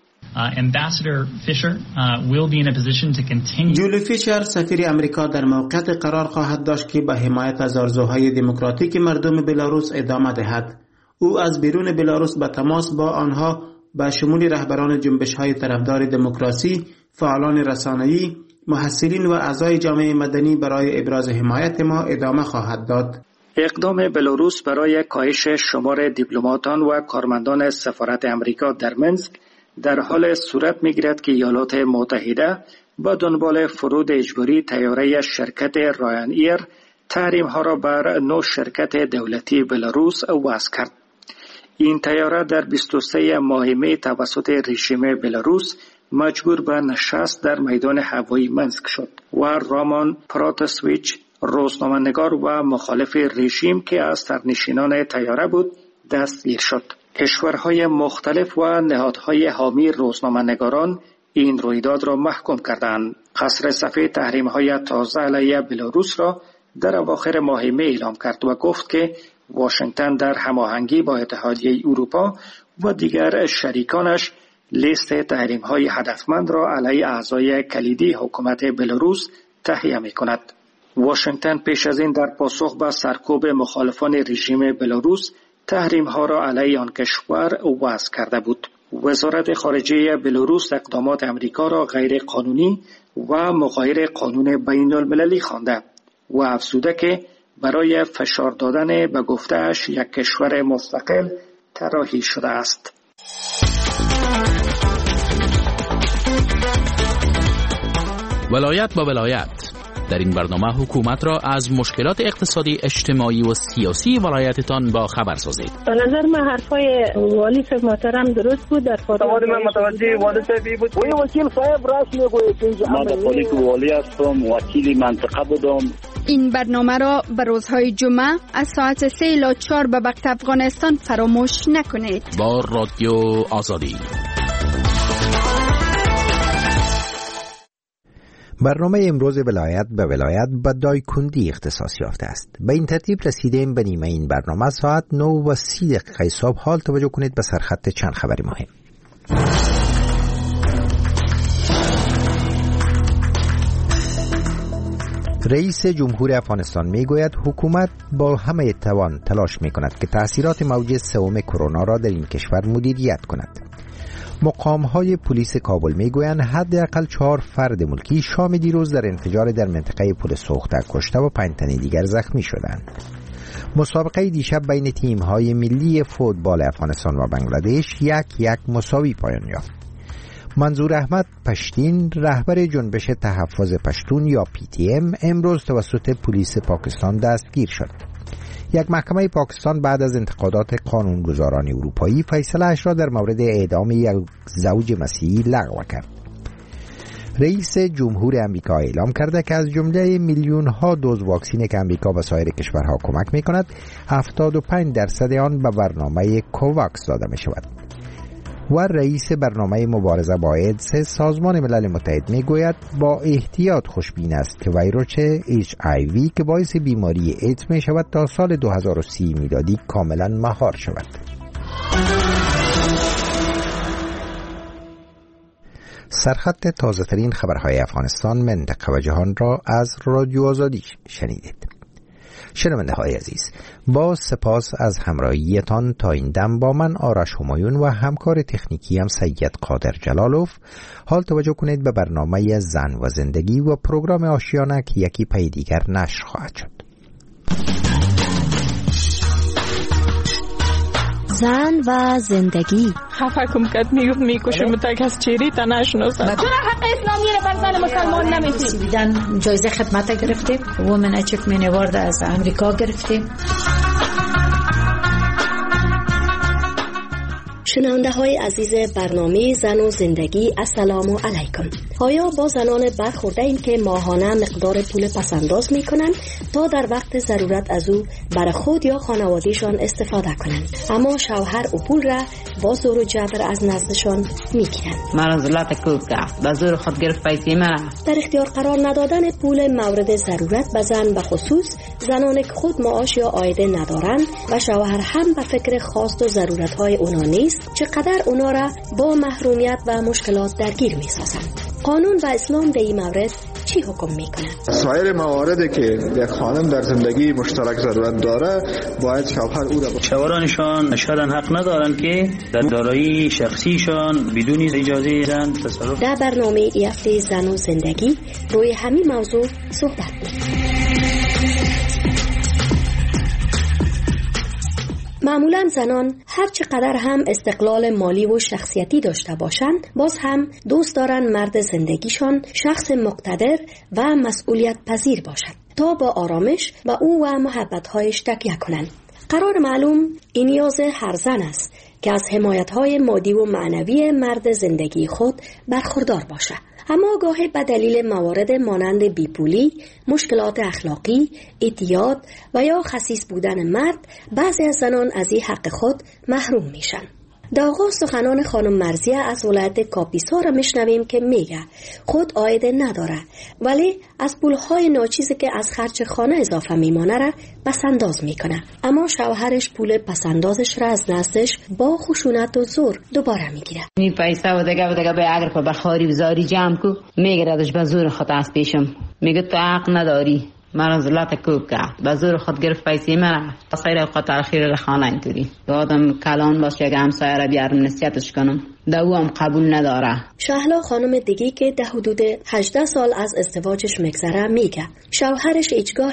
جولی فیشر سفیر امریکا در موقعیت قرار خواهد داشت که به حمایت از آرزوهای دموکراتیک مردم بلاروس ادامه دهد. او از بیرون بلاروس به تماس با آنها به شمول رهبران جنبش‌های طرفدار دموکراسی، فعالان رسانه‌ای، محصلین و اعضای جامعه مدنی برای ابراز حمایت ما ادامه خواهد داد. اقدام بلاروس برای کاهش شمار دیپلماتان و کارمندان سفارت امریکا در منسک در حال صورت می‌گیرد که ایالات متحده با دنبال فرود اجباری طیاره شرکت رایان ایر تحریم‌ها را بر 9 شرکت دولتی بلاروس وضع کرد. این طیاره در 23 ماه می توسط رژیم بلاروس مجبور به نشست در میدان هوایی منسک شد و رامان پراتسویچ روزنامه‌نگار و مخالف رژیم که از سرنشینان طیاره بود دستگیر شد. کشورهای مختلف و نهادهای حامی روزنامه‌نگاران این رویداد را محکوم کردند. قصر سفید تحریم‌های تازه علیه بلاروس را در اواخر ماه می اعلام کرد و گفت که واشنگتن در هماهنگی با اتحادیه اروپا و دیگر شریکانش لیست تحریم‌های هدفمند را علیه اعضای کلیدی حکومت بلاروس تهیه می‌کند. واشنگتن پیش از این در پاسخ به سرکوب مخالفان رژیم بلاروس تحریم‌ها را علیه آن کشور وضع کرده بود. وزارت خارجه بلاروس اقدامات امریکا را غیر قانونی و مغایر قانون بین المللی خوانده و افزوده که برای فشار دادن به گفته‌اش یک کشور مستقل طراحی شده است. ولایت با ولایت. در این برنامه حکومت را از مشکلات اقتصادی، اجتماعی و سیاسی ولایتتان با خبر سازید. به نظر من حرفای والی صاحب محترم درست بود. در من متوجه والی صاحب بود. وکیل صاحب راست میگوید که من در پالیک والی هستم، وکیل منطقه بودم. این برنامه را به روزهای جمعه از ساعت 3 الی 4 به وقت افغانستان فراموش نکنید. با رادیو آزادی. برنامه امروز ولایت به ولایت به دایکندی اختصاص یافته است. به این ترتیب رسیدیم به نیمه این برنامه. ساعت 9:30 صبح. حال توجه کنید به سرخط چند خبری مهم. رئیس جمهور افغانستان میگوید حکومت با همه توان تلاش میکند که تأثیرات موج سوم کرونا را در این کشور مدیریت کند. مقام‌های پلیس کابل میگویند حداقل 4 فرد ملکی شام دیروز در انفجار در منطقه پل سوخته کشته و 5 تن دیگر زخمی شدند. مسابقه دیشب بین تیم‌های ملی فوتبال افغانستان و بنگلادش 1-1 مساوی پایان یافت. منظور احمد پشتین، رهبر جنبش تحفظ پشتون یا PTM، امروز توسط پلیس پاکستان دستگیر شد. یک محکمه پاکستان بعد از انتقادات قانونگذاران اروپایی فیصله‌اش را در مورد اعدام یک زوج مسیحی لغو کرد. رئیس جمهور امریکا اعلام کرده که از جمله میلیون‌ها دوز واکسینی که امریکا به سایر کشورها کمک می‌کند، 75% آن به برنامه کوواکس داده می‌شود. و رئیس برنامه مبارزه با ایدز سازمان ملل متحد میگوید با احتیاط خوشبین است که ویروس HIV که باعث بیماری ایدز می شود تا سال 2030 میلادی کاملا مهار شود. سرخط تازه ترین خبرهای افغانستان، منطقه و جهان را از رادیو آزادی شنیدید. شنونده های عزیز، با سپاس از همراهیتان تا این دم با من آرش همایون و همکار تکنیکی هم سید قادر جلالوف. حال توجه کنید به برنامه زن و زندگی و پروگرام آشیانه که یکی پی دیگر نشر خواهد شد. زن و زندگی. خفه کم کد میکشه متک از چیری تا نشناسم. چرا حق اسلامی رو بر زن مسلمان نمیدی؟ دیدن جایزه خدمت گرفتیم، وومن اچیومنت اوارد از امریکا گرفتیم. شنونده های عزیز برنامه زن و زندگی، السلام علیکم. آیا با زنان برخورده ایم که ماهانه مقدار پول پسنداز می کنند تا در وقت ضرورت از او برای خود یا خانوادهشان استفاده کنند، اما شوهر او پول را با زور و جبر از نزدشان می گیرند؟ من از لات کوب کرد، با زور خود گرفت پیسی من. در اختیار قرار ندادن پول مورد ضرورت به زن، به خصوص زنانی که خود معاش یا عایده ندارند و شوهر هم به فکر خواست و ضرورت های اونا نیست، چقدر اونا را با محرومیت و مشکلات درگیر می سازند. قانون و اسلام در این مورد چی حکم می کند؟ سایر مواردی که یک خانم در زندگی مشترک ضرورت داره باید شوهر او را شوهرانشان شاید حق ندارند که در دارایی شخصیشان بدون اجازه زن تصرف. در برنامه ای هفته زن و زندگی روی همین موضوع صحبت می. معمولا زنان هر چقدر هم استقلال مالی و شخصیتی داشته باشند، باز هم دوست دارن مرد زندگیشان شخص مقتدر و مسئولیت پذیر باشد تا با آرامش و او و محبت‌هایش تکیه کنند. قرار معلوم این نیاز هر زن است که از حمایت‌های مادی و معنوی مرد زندگی خود برخوردار باشد. اما گاهی به دلیل موارد مانند بیپولی، مشکلات اخلاقی، اعتیاد و یا خسیس بودن مرد، بعضی از زنان از این حق خود محروم میشن. در آغاز سخنان خانم مرزیه از ولایت کاپیسا را میشنویم که میگه خود عایده نداره ولی از پولهای ناچیزی که از خرج خانه اضافه میمانه را پسنداز میکنه، اما شوهرش پول پسندازش را از نزدش با خشونت و زور دوباره میگیره. می پیسه و دیگه به اگر کو بخاری وزاری جمع کو میگردش به زور خود از پیشم، میگه تو حق نداری، من از لات کوب کرد، به زور خود گرفت پیسی من. سایر اوقات اخیر خانه اینطوری آدم کلان باشه که همسایه را بیارم نصیحتش کنم، در او هم قبول نداره. شهلا خانم دیگه که در حدود 18 سال از ازدواجش مگذره میگه شوهرش هیچگاه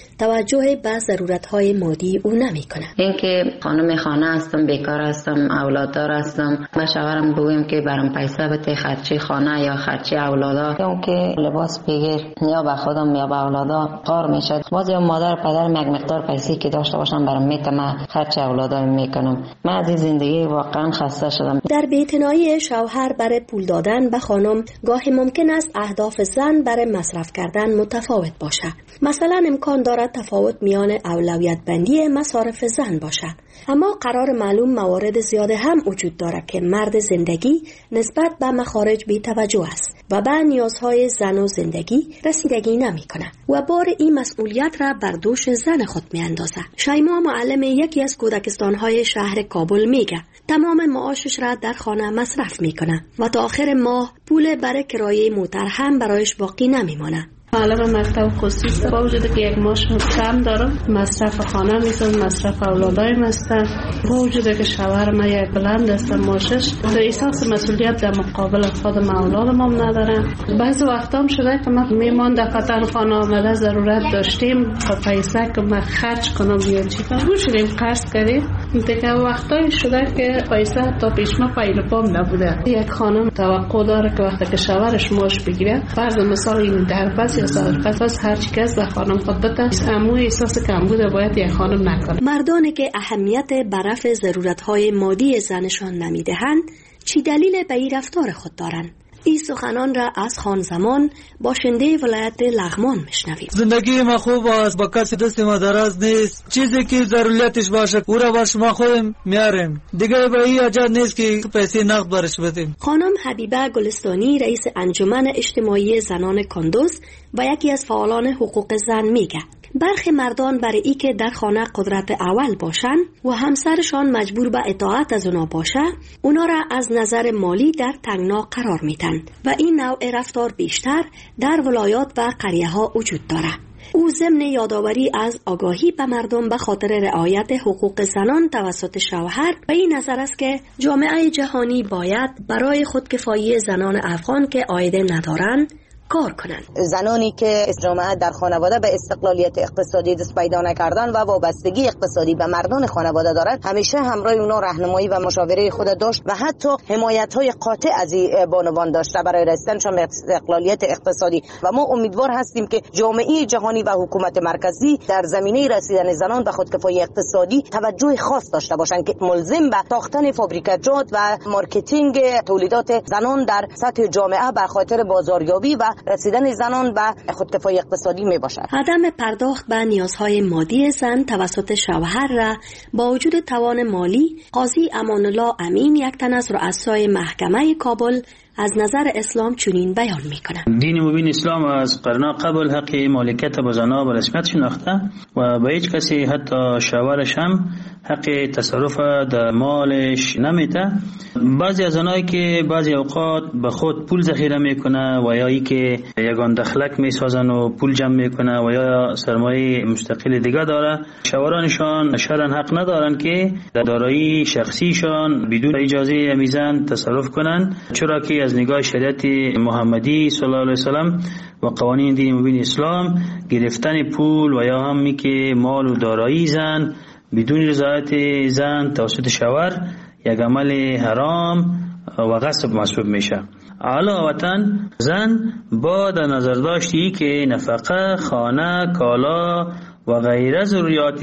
توجه به ضرورتهای مادی او نمیکنه. اینکه خانم خانه هستم، بیکار هستم، اولاددار هستم، به شوهرم بگویم که برام پیسه بده خرچی خانه یا خرچی اولادا، یا که لباس بگیر یا به خودم یا به اولادا کار میشه. باز یا مادر پدر یک مقدار پیسه که داشته باشم برام میتونم خرچ اولادا میکنم. من از این زندگی واقعا خسته شدم. در بی‌اعتنایی شوهر برای پول دادن به خانم گاهی ممکن است اهداف زن برای مصرف کردن متفاوت باشه. مثلا امکان دارد تفاوت میان اولویت بندی مصارف زن باشه، اما قرار معلوم موارد زیاده هم وجود دارد که مرد زندگی نسبت به مخارج بی توجه است و به نیازهای زن و زندگی رسیدگی نمی کنه و بار این مسئولیت را بر دوش زن خود می اندازه. شیما معلم یکی از کودکستانهای شهر کابل میگه تمام معاشش را در خانه مصرف میکنه و تا آخر ماه پول برای کرایه موتر هم برایش باقی نمیمانه. معلم مکتب خصوصی با وجود که یک معاش کم دارم، مصرف خانه میتونم، مصرف اولادایم هستم، با وجود که شوهر ما یک بلند است معاشش، احساس مسئولیت در مقابل خودم اولادم هم ندارم. بعضی وقتا هم شده که من میمان در خاطر خانه آمده ضرورت داشتیم و پیسه که من خرج کنم یا چی کنم شدیم قرض کردیم. دیگه وقتایی شده که پیسه تا پیش ما پایل پام نبوده. یک خانم توقع داره که وقتی که شوهرش معاش بگیره، فرض مثال این در پس یا سال پس هر چی کس به خانم خود بده، اما احساس کمبود باید یک خانم نکنه. مردانی که اهمیت به رفع ضرورت‌های مادی زنشان نمیدهند چی دلیل به این رفتار خود دارند؟ این سخنان را از خان زمان باشنده ولایت لغمان میشنویم. زندگی ما خوب است، با کسی دست ما دراز نیست، چیزی که ضرورتش باشه او را با شما خودم میاریم، دیگه به این حاجت نیست که پیسه نقد برش بدیم. خانم حبیبه گلستانی رئیس انجمن اجتماعی زنان کندوز و یکی از فعالان حقوق زن میگه برخی مردان برای ای که در خانه قدرت اول باشن و همسرشان مجبور به اطاعت از اونا باشه، اونا را از نظر مالی در تنگنا قرار میدن و این نوع رفتار بیشتر در ولایات و قریه ها وجود داره. او ضمن یادآوری از آگاهی به مردم به خاطر رعایت حقوق زنان توسط شوهر و این نظر است که جامعه جهانی باید برای خودکفایی زنان افغان که عایده ندارند کار کنند. زنانی که جامعه در خانواده به استقلالیت اقتصادی دست پیدا نکردن و وابستگی اقتصادی به مردان خانواده دارند، همیشه همراه اونا راهنمایی و مشاوره خود داشت و حتی حمایت‌های قاطع از بانوان داشته برای رسیدنشان به استقلالیت اقتصادی و ما امیدوار هستیم که جامعه جهانی و حکومت مرکزی در زمینه رسیدن زنان به خودکفایی اقتصادی توجه خاص داشته باشند که ملزم به ساختن فابریکات و مارکتینگ تولیدات زنان در سطح جامعه به خاطر بازاریابی و رسیدن زنان به خودکفایی اقتصادی می باشد. عدم پرداخت به نیازهای مادی زن توسط شوهر را با وجود توان مالی، قاضی امان الله امین یک تن از رؤسای محکمه کابل از نظر اسلام چنین بیان میکنه. دین مبین اسلام از قرن قبل حق مالکیت به زنها به رسمیت شناخته و به هیچ کسی حتی شوهرش هم حق تصرف در مالش نمیده. بعضی از زنایی که بعضی اوقات به خود پول ذخیره میکنه و یا ای که یگان دخلک میسازن و پول جمع میکنه و یا سرمایه مستقل دیگه داره، شوهرانشان شرعاً حق ندارن که در دارایی شخصیشان بدون اجازه میزن تصرف کنن، چرا که از نگاه شریعت محمدی صلی الله علیه وسلم و قوانین دین مبین اسلام گرفتن پول و یا هم که مال و دارایی زن بدون رضایت زن توسط شوهر یک عمل حرام و غصب محسوب میشه. علاوه زن با در نظر داشتی که نفقه، خانه، کالا و غیره ضروریات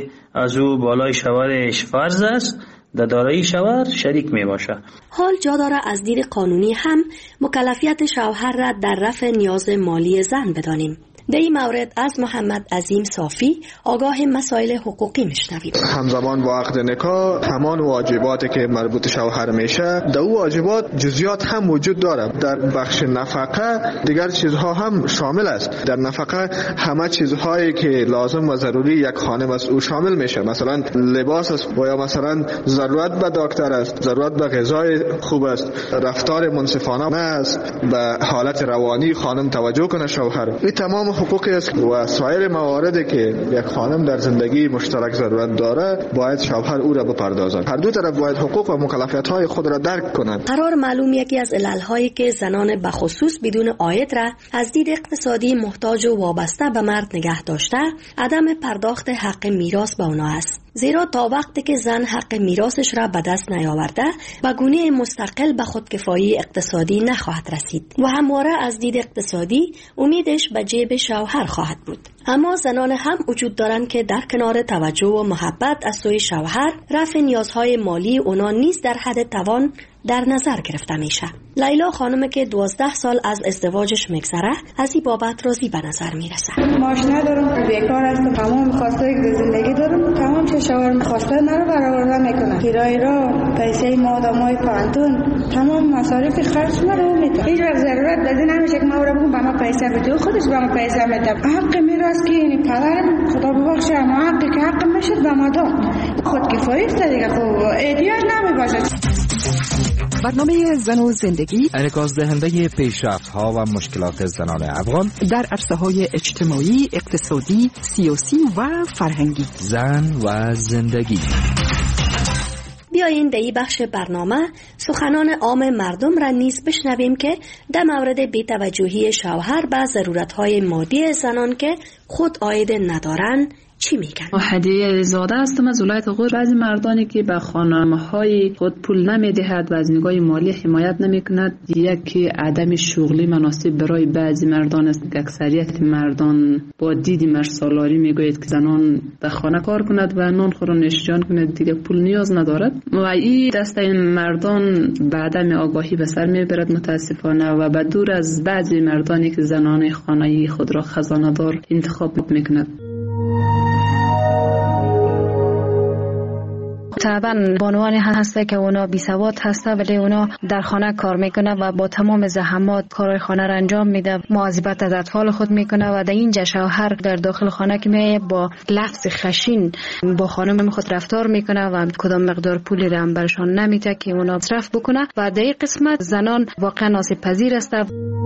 از او بالای شوهرش فرض است، در دارایی شوهر شریک می باشه. حال جا داره از دید قانونی هم مکلفیت شوهر را در رفع نیاز مالی زن بدانیم. در این مورد از محمد عظیم صافی آگاه مسائل حقوقی میشنویم. همزمان با عقد نکاح همان واجباتی که مربوط شوهر میشه، در او واجبات جزئیات هم وجود داره. در بخش نفقه دیگر چیزها هم شامل است. در نفقه همه چیزهایی که لازم و ضروری یک خانم است او شامل میشه. مثلا لباس است و یا مثلا ضرورت به دکتر است، ضرورت به غذای خوب است، رفتار منصفانه است، به حالت روانی خانم توجه کنه شوهر. این تمام حقوقی است و سایر مواردی که یک خانم در زندگی مشترک ضرورت داره باید شوهر او را بپردازد. هر دو طرف باید حقوق و مکلفیت‌های خود را درک کنند. قرار معلوم یکی از علل‌هایی که زنان به خصوص بدون عاید را از دید اقتصادی محتاج و وابسته به مرد نگه داشته عدم پرداخت حق میراث به آنها است. زیرا تا وقتی که زن حق میراثش را به دست نیاورده به گونه مستقل به خودکفایی اقتصادی نخواهد رسید و همواره از دید اقتصادی امیدش به جیب شوهر خواهد بود. اما زنان هم وجود دارند که در کنار توجه و محبت از سوی شوهر رفع نیازهای مالی اونا نیز در حد توان در نظر گرفته میشه. لیلا خانم که 12 سال از ازدواجش میگذره از این بابت راضی به نظر میرسه. ماش ندارم، بیکار هستم، تمام خواسته زندگی دارم، تمام چه شوهر خواسته مرا برآورده میکنه. کرایه را، پیسه مادامای پانتون، تمام مصارف خرج مرا میده. هیچ وقت ضرورت لازم نمیشه که ما رو بگم به ما پیسه بده، خودش به ما پیسه میده. حق میراث که یعنی پدرم خدا ببخشه اما حقی که حق میشد به ما داد. خودکفایی است دیگه، خب احتیاج نمیباشه. برنامه زن و زندگی انعکاس دهنده پیشرفت‌ها و مشکلات زنان افغان در عرصه‌های اجتماعی، اقتصادی، سیاسی و فرهنگی. زن و زندگی. بیایین در این بخش برنامه سخنان عام مردم را نیز بشنویم که در مورد بی‌توجهی شوهر به ضرورت‌های مادی زنان که خود عاید ندارند چی میگن؟ هدیه زاده هستم از ولایت غور. بعضی مردانی که به خانم‌های خود پول نمیدهد و از نگاه مالی حمایت نمیکند، یکی عدم شغلی مناسب برای بعضی مردان است. اکثریت مردان با دید مرسالاری میگوید که زنان به خانه کار کند و نان خور و نوشیجان کند، دیگه پول نیاز ندارد و این دسته مردان به عدم آگاهی به سر میبرد متاسفانه و به دور از بعضی مردانی که زنان خانه‌ای خود را خزانه دار انتخاب میکند. طبعا بانوانی هسته که اونا بی سواد هسته ولی اونا در خانه کار میکنه و با تمام زحمات کارهای خانه را انجام میده، مواظبت از اطفال خود میکنه و در اینجا شوهر در داخل خانه که میه با لفظ خشین با خانم خود رفتار میکنه و کدام مقدار پولی را هم برشان نمیده که اونا مصرف بکنه و در این قسمت زنان واقعا آسیب پذیر هسته.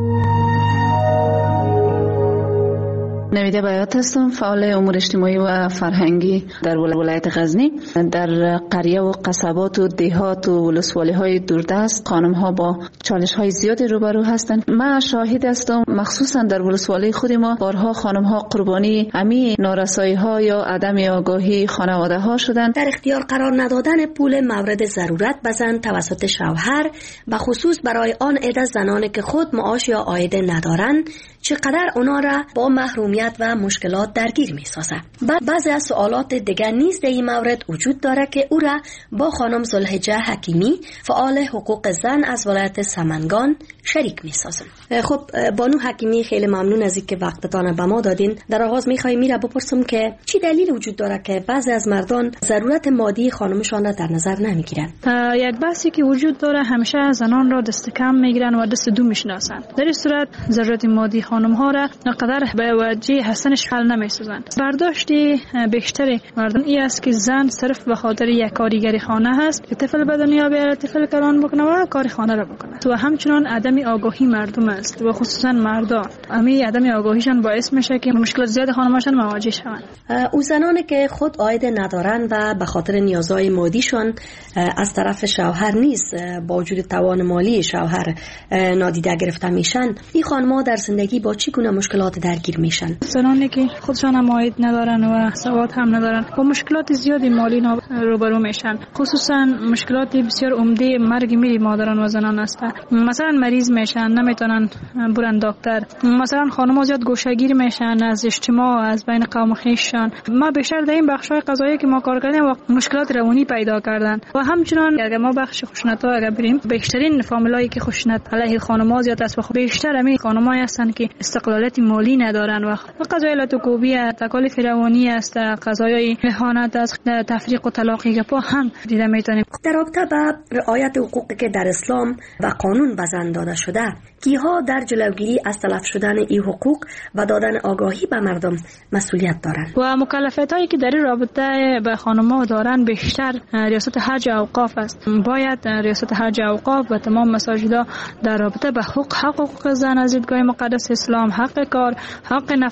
نویده بیات هستم، فعال امور اجتماعی و فرهنگی در ولایت غزنی. در قریه و قصبات و دهات و ولسوالی های دوردست خانم ها با چالش های زیادی روبرو هستند. من شاهد هستم مخصوصا در ولسوالی خود ما بارها خانم ها قربانی امی نارسایی ها یا عدم آگاهی خانواده ها شدند. در اختیار قرار ندادن پول مورد ضرورت به زن توسط شوهر به خصوص برای آن عده زنانی که خود معاش یا عاید ندارند چقدر اونا را با محرومیت و مشکلات درگیر می سازه. بعضی از سوالات دیگر نیز در این مورد وجود داره که او را با خانم زلحجه حکیمی فعال حقوق زن از ولایت سمنگان شریک می سازم. خب بانو حکیمی خیلی ممنون از اینکه وقتتان به ما دادین. در آغاز می خواهیم میره بپرسم که چی دلیل وجود داره که بعضی از مردان ضرورت مادی خانمشان را در نظر نمی گیرن؟ یک بحثی که وجود داره همیشه زنان را دست کم میگیرن و دست دو میشناسن. در این صورت ضرورت مادی خانم ها را نقدر به وجه حسنش حل نمیسازن. برداشتی بیشتر مردم این است که زن صرف به خاطر یک کارگری خانه هست که طفل به دنیا بیاره، طفل کلان بکنه و کار خانه را بکنه. و همچنان عدم آگاهی مردم است و خصوصا مردان. امی عدم آگاهیشان باعث میشه که مشکلات زیاد خانماشان مواجه شوند. او زنانی که خود عاید ندارن و به خاطر نیازهای مادیشان از طرف شوهر نیز با وجود توان مالی شوهر نادیده گرفته میشن، این خانم‌ها در زندگی با چه گونه مشکلات درگیر میشن؟ زنانی که خودشان هم عاید ندارن و سواد هم ندارن با مشکلات زیادی مالی روبرو میشن. خصوصا مشکلات بسیار عمده مرگ میری مادران و زنان است. مثلا مریض میشن، نمیتونن برن دکتر. مثلا خانم‌ها زیاد گوشه‌گیر میشن از اجتماع، از بین قوم خویششان. ما بیشتر در این بخش‌های قضایی که ما کار کردیم مشکلات روانی پیدا کردن و همچنان اگر ما بخش خشونت‌ها اگر بریم، بیشترین فامیلایی که خشونت علیه خانم‌ها زیاد است و بیشتر همین خانم‌ها هستند که استقلالیت مالی ندارن و قضایای لاتوکوبی، تکالیف روانی است، قضایای اهانت است، تفریق و طلاق که با هم دیده میتونیم. در رابطه با رعایت حقوقی که در اسلام و قانون به زن داده شده، کیها در جلوگیری از تلف شدن این حقوق و دادن آگاهی به مردم مسئولیت دارند؟ و مکلفیتایی که در رابطه به خانم‌ها دارن بیشتر ریاست حج اوقاف است. باید ریاست حج اوقاف و تمام مساجدها در رابطه به حقوق زن از دیدگاه مقدس اسلام، حق کار، حق نفقه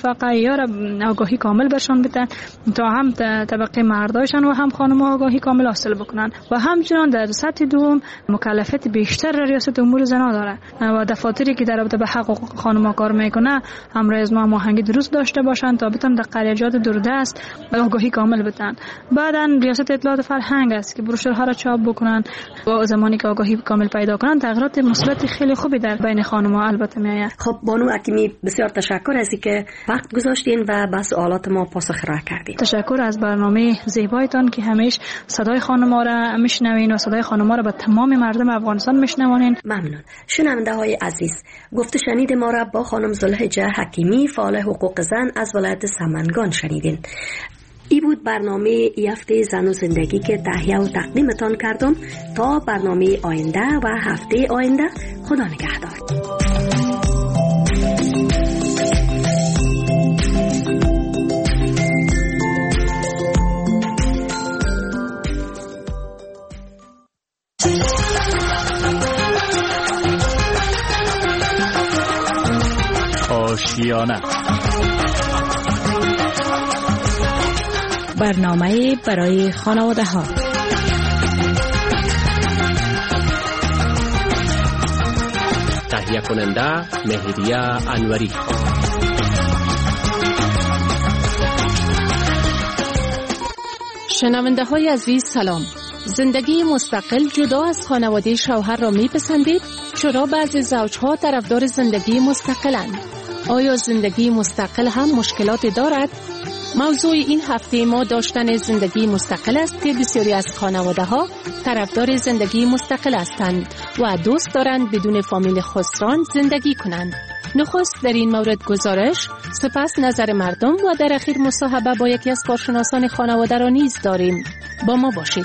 نفقه یا آگاهی کامل برشان بدن تا هم طبقه مردایشان و هم خانم‌ها آگاهی کامل حاصل بکنن و همچنان در سطح دوم مکلفیت بیشتر ریاست امور زنان داره و دفاتری که در رابطه به حقوق خانم‌ها کار میکنه همراه از ما هماهنگی درست داشته باشن تا بتونن در قریات دوردست آگاهی کامل بدن. بعداً ریاست اطلاعات فرهنگ است که بروشورها را چاپ بکنن و زمانی که آگاهی کامل پیدا کنن تغییرات مثبت خیلی خوبی در بین خانم‌ها البته میآید. خب بانو حکیمی بسیار تشکر از اینکه وقت گذاشتین و به سوالات ما پاسخ ارائه کردین. تشکر از برنامه زیبایتان که همیشه صدای خانم‌ها را میشنوین و صدای خانم‌ها را به تمام مردم افغانستان میشنوانین. ممنون. شنونده‌های عزیز، گفته شنید ما را با خانم زلحجه حکیمی فعال حقوق زن از ولایت سمنگان شنیدین. ای بود برنامه ای هفته زن و زندگی که تهیه و تقدیمتان کردم. تا برنامه آینده و هفته آینده، خدا نگهدار. آشیانه، برنامه برای خانواده ها. تهیه کننده مهریه انوری. شنونده های عزیز سلام. زندگی مستقل جدا از خانواده شوهر را میپسندید؟ چرا بعضی زوجها طرفدار زندگی مستقلند؟ آیا زندگی مستقل هم مشکلاتی دارد؟ موضوع این هفته ما داشتن زندگی مستقل است که بسیاری از خانواده ها طرفدار زندگی مستقل هستند و دوست دارند بدون فامیل خسران زندگی کنند. نخست در این مورد گزارش، سپس نظر مردم و در اخیر مصاحبه با یکی از کارشناسان خانواده را نیز داریم. با ما باشید.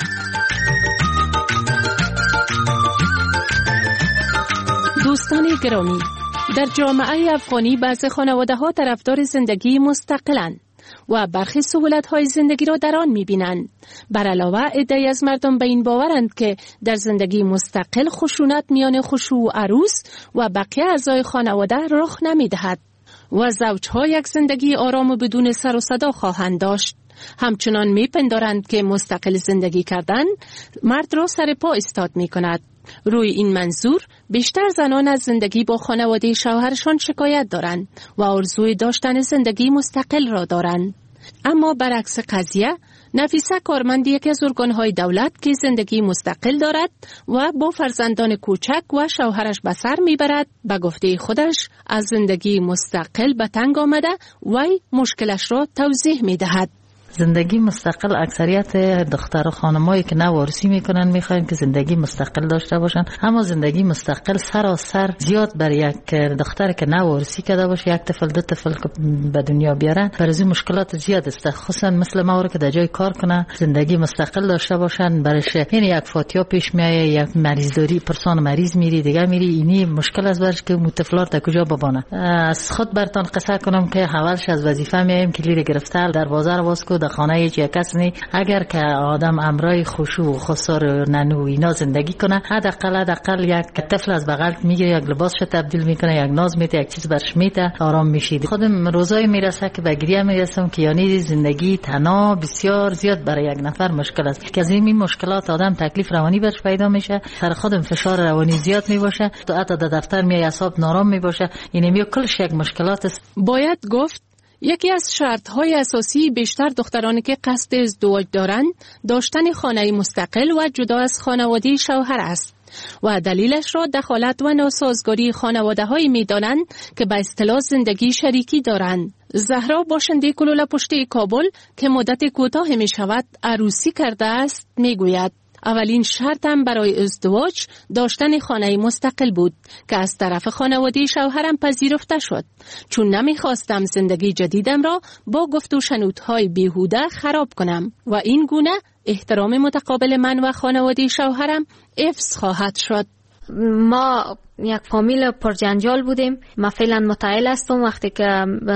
دوستان گرامی، در جامعه افغانی بعضی خانواده ها طرفدار زندگی مستقلند و برخی سهولت‌های زندگی را در آن می‌بینند. بر علاوه عده‌ای از مردم به این باورند که در زندگی مستقل خشونت میان خشوع و عروس و بقیه اعضای خانواده رخ نمی‌دهد و زوج‌ها یک زندگی آرام و بدون سر و صدا خواهند داشت. همچنان می‌پندارند که مستقل زندگی کردن مرد را سر پا ایستاد می‌کند. روی این منظور بیشتر زنان از زندگی با خانواده شوهرشان شکایت دارند و آرزوی داشتن زندگی مستقل را دارند. اما برعکس قضیه، نفیسه کارمند یکی از ارگان‌های دولت که زندگی مستقل دارد و با فرزندان کوچک و شوهرش به سر میبرد، به گفته خودش از زندگی مستقل به تنگ آمده و مشکلش را توضیح میدهد. زندگی مستقل اکثریت دختر و خانمایی که نوارسی میکنن میخواین که زندگی مستقل داشته باشن، اما زندگی مستقل سراسر زیاد برای یک دختر که نوارسی کرده باشه، یک طفل دو طفل به دنیا بیارن، برای مشکلات زیاد است. خصوصا مثل ما که در جای کار کنه زندگی مستقل داشته باشن، برایش یعنی یک فاتیا پیش میایه، یک مریض داری، پرسان مریض میری دیگه میری، اینی مشکل است برش که طفلار تا کجا ببانه. از خود برتان قصه کنم که اولش از وظیفه میایم کلید گرفته دروازه رو باز کو در خانه هیچ کس نی. اگر که آدم امرای خشوع و خسار و ننو اینا زندگی کنه، حداقل یک طفل از بغل میگیره، یک لباسش تبدیل میکنه، یک ناز میده، یک چیز برش میده، آرام میشید. خودم روزای میرسه که به گریه میرسم که یعنی زندگی تنها بسیار زیاد برای یک نفر مشکل است، که از این مشکلات آدم تکلیف روانی برش پیدا میشه، سر خودم فشار روانی زیاد میباشه، تو حتی در دفتر میای اعصاب نارام میباشه. این کلش یک مشکلات است. باید گفت یکی از شرط‌های اساسی بیشتر دخترانی که قصد ازدواج دارند داشتن خانه مستقل و جدا از خانواده شوهر است و دلیلش را دخالت و ناسازگاری خانواده‌هایی می‌دانند که به اصطلاح زندگی شریکی دارند. زهرا باشنده کلوله پشتی کابل که مدت کوتاه می‌شود عروسی کرده است می‌گوید اولین شرطم برای ازدواج داشتن خانه مستقل بود که از طرف خانواده شوهرم پذیرفته شد، چون نمیخواستم زندگی جدیدم را با گفت و شنودهای بیهوده خراب کنم و این گونه احترام متقابل من و خانواده شوهرم حفظ خواهد شد. ما یک فامیل پرجنجال بودیم. من فعلا متعهل هستم. وقتی که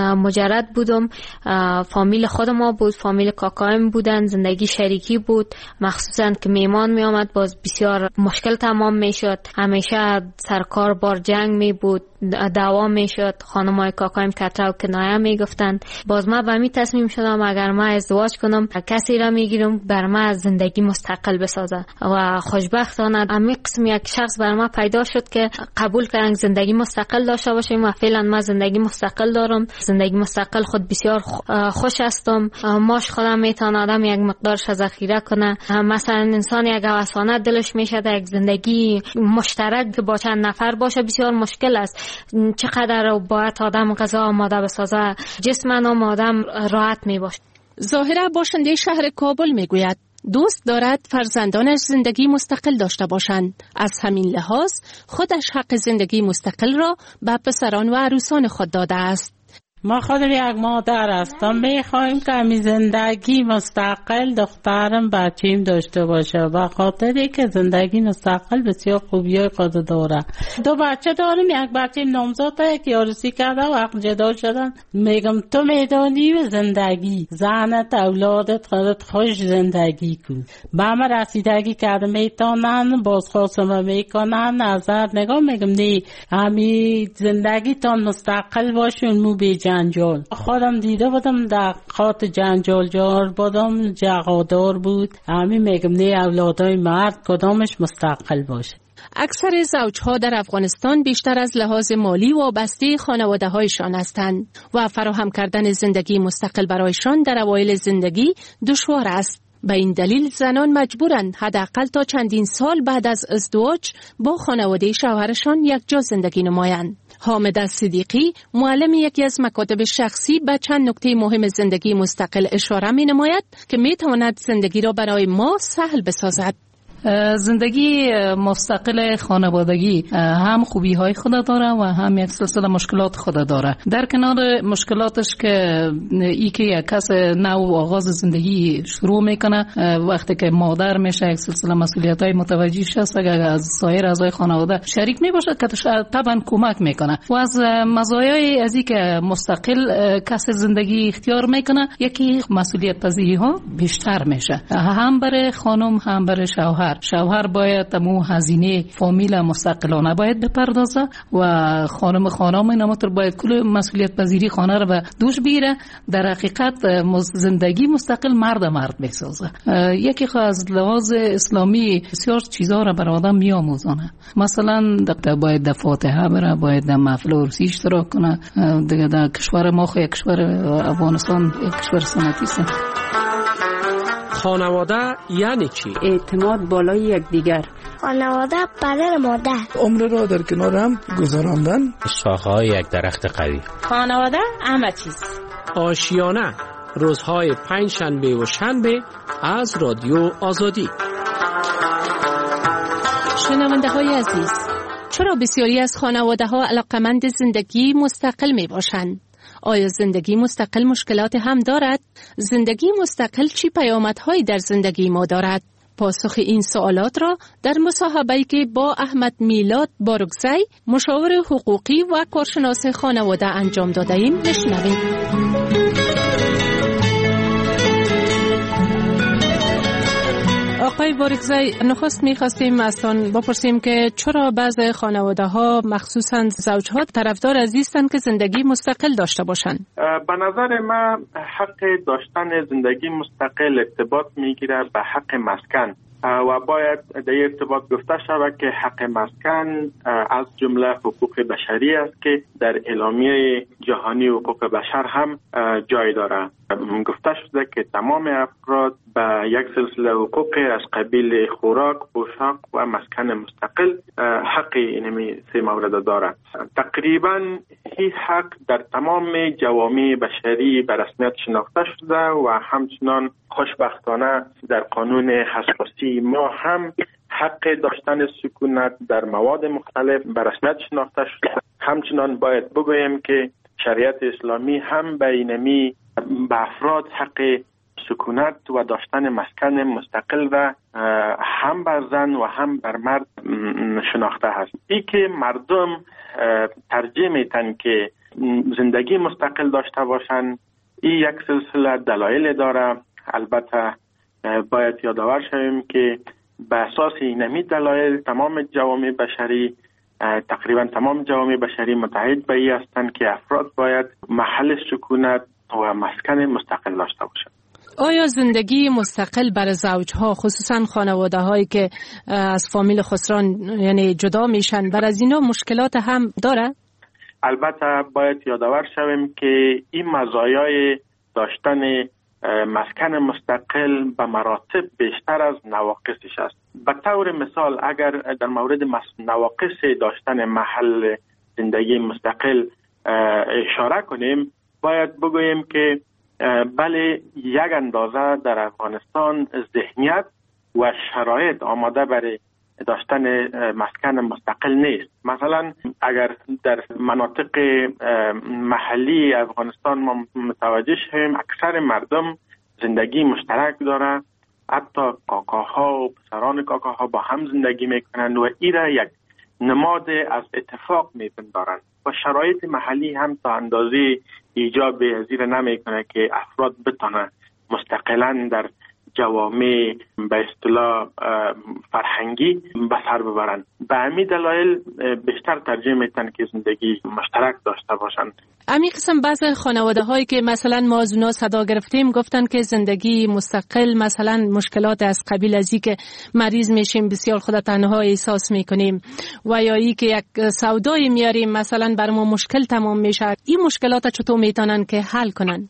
مجرد بودم فامیل خود ما بود، فامیل کاکایم بودن، زندگی شریکی بود، مخصوصا که میمان می آمد باز بسیار مشکل تمام می شد. همیشه سرکار بار جنگ می بود، دعوا می شد، خانمای کاکایم کتره و کنایه می گفتند. باز من به می تصمیم شدم اگر من ازدواج کنم کسی را می گیرم بر من زندگی مستقل بسازه و خوشبختانه امی قسم یک شخص بر من پیدا شد که قبول کردن زندگی مستقل داشته باشیم و فعلا من زندگی مستقل دارم. زندگی مستقل خود بسیار خوش هستم. ماش خودم میتونه آدم یک مقدارش ذخیره کنه. مثلا انسان یک هوسانه دلش میشه یک زندگی مشترک که با چند نفر باشه بسیار مشکل است. چقدر باید آدم غذا آماده بسازه، جسمن آدم راحت میباشه. ظاهرا باشنده شهر کابل میگوید دوست دارد فرزندانش زندگی مستقل داشته باشند. از همین لحاظ خودش حق زندگی مستقل را به پسران و عروسان خود داده است. ما خودم یک مادر هستم، میخوایم که همین زندگی مستقل دخترم بچیم داشته باشه به خاطری که زندگی مستقل بسیار خوبیای خود داره. 2 بچه داریم، یک بچه نامزاده که عروسی کرده و وقت جدا شدن. میگم تو میدانی و زندگی زنت اولادت خودت خوش زندگی کن. به همه رسیدگی کرده میتونن بازخواستم میکنن نظر نگاه. میگم نه همین زندگی تان مستقل باشون مو بی جنجال. خودم دیده بودم در خاط جنجال جار بودم، جغادار بود. همین میگم نه اولادای مرد کدامش مستقل باشه. اکثر زوجها در افغانستان بیشتر از لحاظ مالی وابسته خانواده هایشان هستند و فراهم کردن زندگی مستقل برایشان در اوایل زندگی دشوار است. به این دلیل زنان مجبورند حداقل تا چندین سال بعد از ازدواج با خانواده شوهرشان یکجا زندگی نمایند. حامد صدیقی معلم یکی از مکاتب شخصی به چند نکته مهم زندگی مستقل اشاره می نماید که می تواند زندگی را برای ما سهل بسازد. زندگی مستقل خانوادگی هم خوبی های خود داره و هم یک سلسله مشکلات خود داره. در کنار مشکلاتش که ای که یک کس نو آغاز زندگی شروع میکنه وقتی که مادر میشه یک سلسله مسئولیت های متوجه شست اگر از سایر اعضای خانواده شریک میباشه که طبعا کمک میکنه. و از مزایای از این که مستقل کس زندگی اختیار میکنه یکی مسئولیت پذیری ها بیشتر میشه، هم برای خانم هم برای شوهر باید مو هزینه فامیل مستقلانه باید بپردازه و خانم اینماتر باید کل مسئولیت پذیری خانه رو به دوش بیره. در حقیقت زندگی مستقل مرد بسازه. یکی خواهد از لحاظ اسلامی بسیار چیزها رو بر آدم میاموزانه. مثلا باید در فاتحه بره، باید در محفل عرسی اشتراک کنه. دیگه در کشور ما یک کشور افغانستان یک کشور سنتی است. خانواده یعنی چی؟ اعتماد بالای یکدیگر. خانواده پدر مادر. عمر را در کنار هم گذراندن. شاخه‌های یک درخت قوی. خانواده همه چیز. آشیانه روزهای 5 شنبه و شنبه از رادیو آزادی. شنونده های عزیز، چرا بسیاری از خانواده ها علاقمند زندگی مستقل می باشند؟ آیا زندگی مستقل مشکلات هم دارد؟ زندگی مستقل چی پیامدهایی در زندگی ما دارد؟ پاسخ این سوالات را در مصاحبه‌ای که با احمد میلاد بارگزی مشاور حقوقی و کارشناس خانواده انجام داده ایم بشنوید. آقای بارگزی، نخست می‌خواستیم ازتان بپرسیم که چرا بعضی خانواده‌ها مخصوصاً زوجها طرفدار از هستند که زندگی مستقل داشته باشند؟ به نظر من حق داشتن زندگی مستقل ارتباط میگیره به حق مسکن و باید در این ارتباط گفته شود که حق مسکن از جمله حقوق بشری است که در اعلامیه جهانی حقوق بشر هم جای دارد. گفته شده که تمام افراد به یک سلسله حقوق از قبیل خوراک، پوشاک و مسکن مستقل حق اینمی 3 مورد دارد. تقریبا این حق در تمام جوامع بشری به رسمیت شناخته شده و همچنان خوشبختانه در قانون اساسی ما هم حق داشتن سکونت در مواد مختلف به رسمیت شناخته شده. همچنان باید بگویم که شریعت اسلامی هم به اینمی به افراد حق سکونت و داشتن مسکن مستقل و هم بر زن و هم بر مرد شناخته هست. این که مردم ترجیح میتن که زندگی مستقل داشته باشن، این یک سلسله دلایل داره. البته باید یادآور شویم که به اساس اینمی دلایل تمام جوامع بشری، تقریبا تمام جوامع بشری متحد به این هستند که افراد باید محل سکونت و مسکن مستقل داشته باشند. آیا زندگی مستقل برای زوجها، خصوصا خانواده هایی که از فامیل خسران یعنی جدا میشن، بر از اینا مشکلات هم داره؟ البته باید یادآور شویم که این مزایای داشتن مسکن مستقل به مراتب بیشتر از نواقصش است. به طور مثال اگر در مورد نواقص داشتن محل زندگی مستقل اشاره کنیم، باید بگوییم که بله، یک اندازه در افغانستان ذهنیت و شرایط آماده برای داشتن مسکن مستقل نیست. مثلا اگر در مناطق محلی افغانستان ما متوجه شویم، اکثر مردم زندگی مشترک داره، حتی کاکاها و پسران کاکاها با هم زندگی میکنند و این را یک نماد از اتفاق میپندارند و شرایط محلی هم تا اندازه ایجاب پذیر نمیکنه که افراد بتونن مستقلا در جوامع به اصطلاح فرهنگی به سر ببرن. به همین دلایل بیشتر ترجیح میتن که زندگی مشترک داشته باشن. امی قسم بعض خانواده هایی که مثلا ما از اونا صدا گرفتیم گفتن که زندگی مستقل مثلا مشکلات از قبیل از این که مریض میشیم، بسیار خود تنها احساس میکنیم، و یا ای که یک سودای میاریم مثلا بر ما مشکل تمام میشه. این مشکلات چطور میتونن که حل کنن؟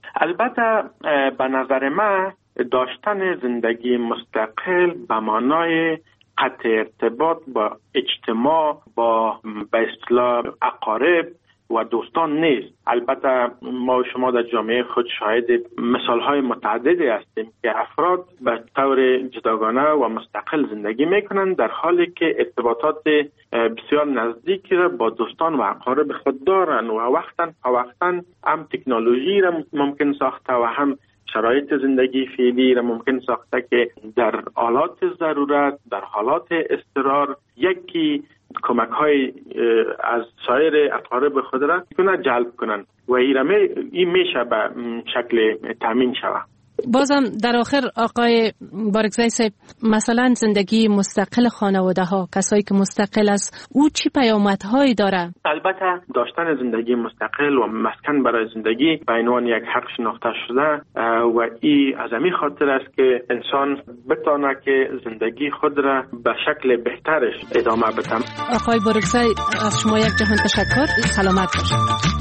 البته به نظر من داشتن زندگی مستقل به معنای قطع ارتباط با اجتماع، با به اصطلاح اقارب و دوستان نیست. البته ما و شما در جامعه خود شاهد مثالهای متعددی هستیم که افراد به طور جداگانه و مستقل زندگی میکنند در حالی که ارتباطات بسیار نزدیکی را با دوستان و اقارب خود دارند و وقتاً هم تکنولوژی را ممکن ساخته و هم شرایط زندگی فعلی را ممکن ساخته که در حالات ضرورت، در حالات اضطرار یکی کمک های از سایر اقارب خود را جلب کنند و این میشه به شکل تامین شود. بازم در آخر آقای بارگزای صاحب، مثلا زندگی مستقل خانواده ها، کسایی که مستقل است، او چی پیامدهایی داره؟ البته داشتن زندگی مستقل و مسکن برای زندگی به عنوان یک حق شناخته شده و این از همین خاطر است که انسان بتونه که زندگی خود را به شکل بهترش ادامه بده. آقای بارگزای، از شما یک جهان تشکر. سلامت باشید.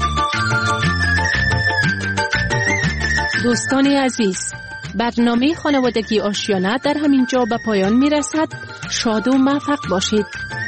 دوستان عزیز، برنامه خانوادگی آشیانه در همین جا به پایان می رسد. شاد و موفق باشید.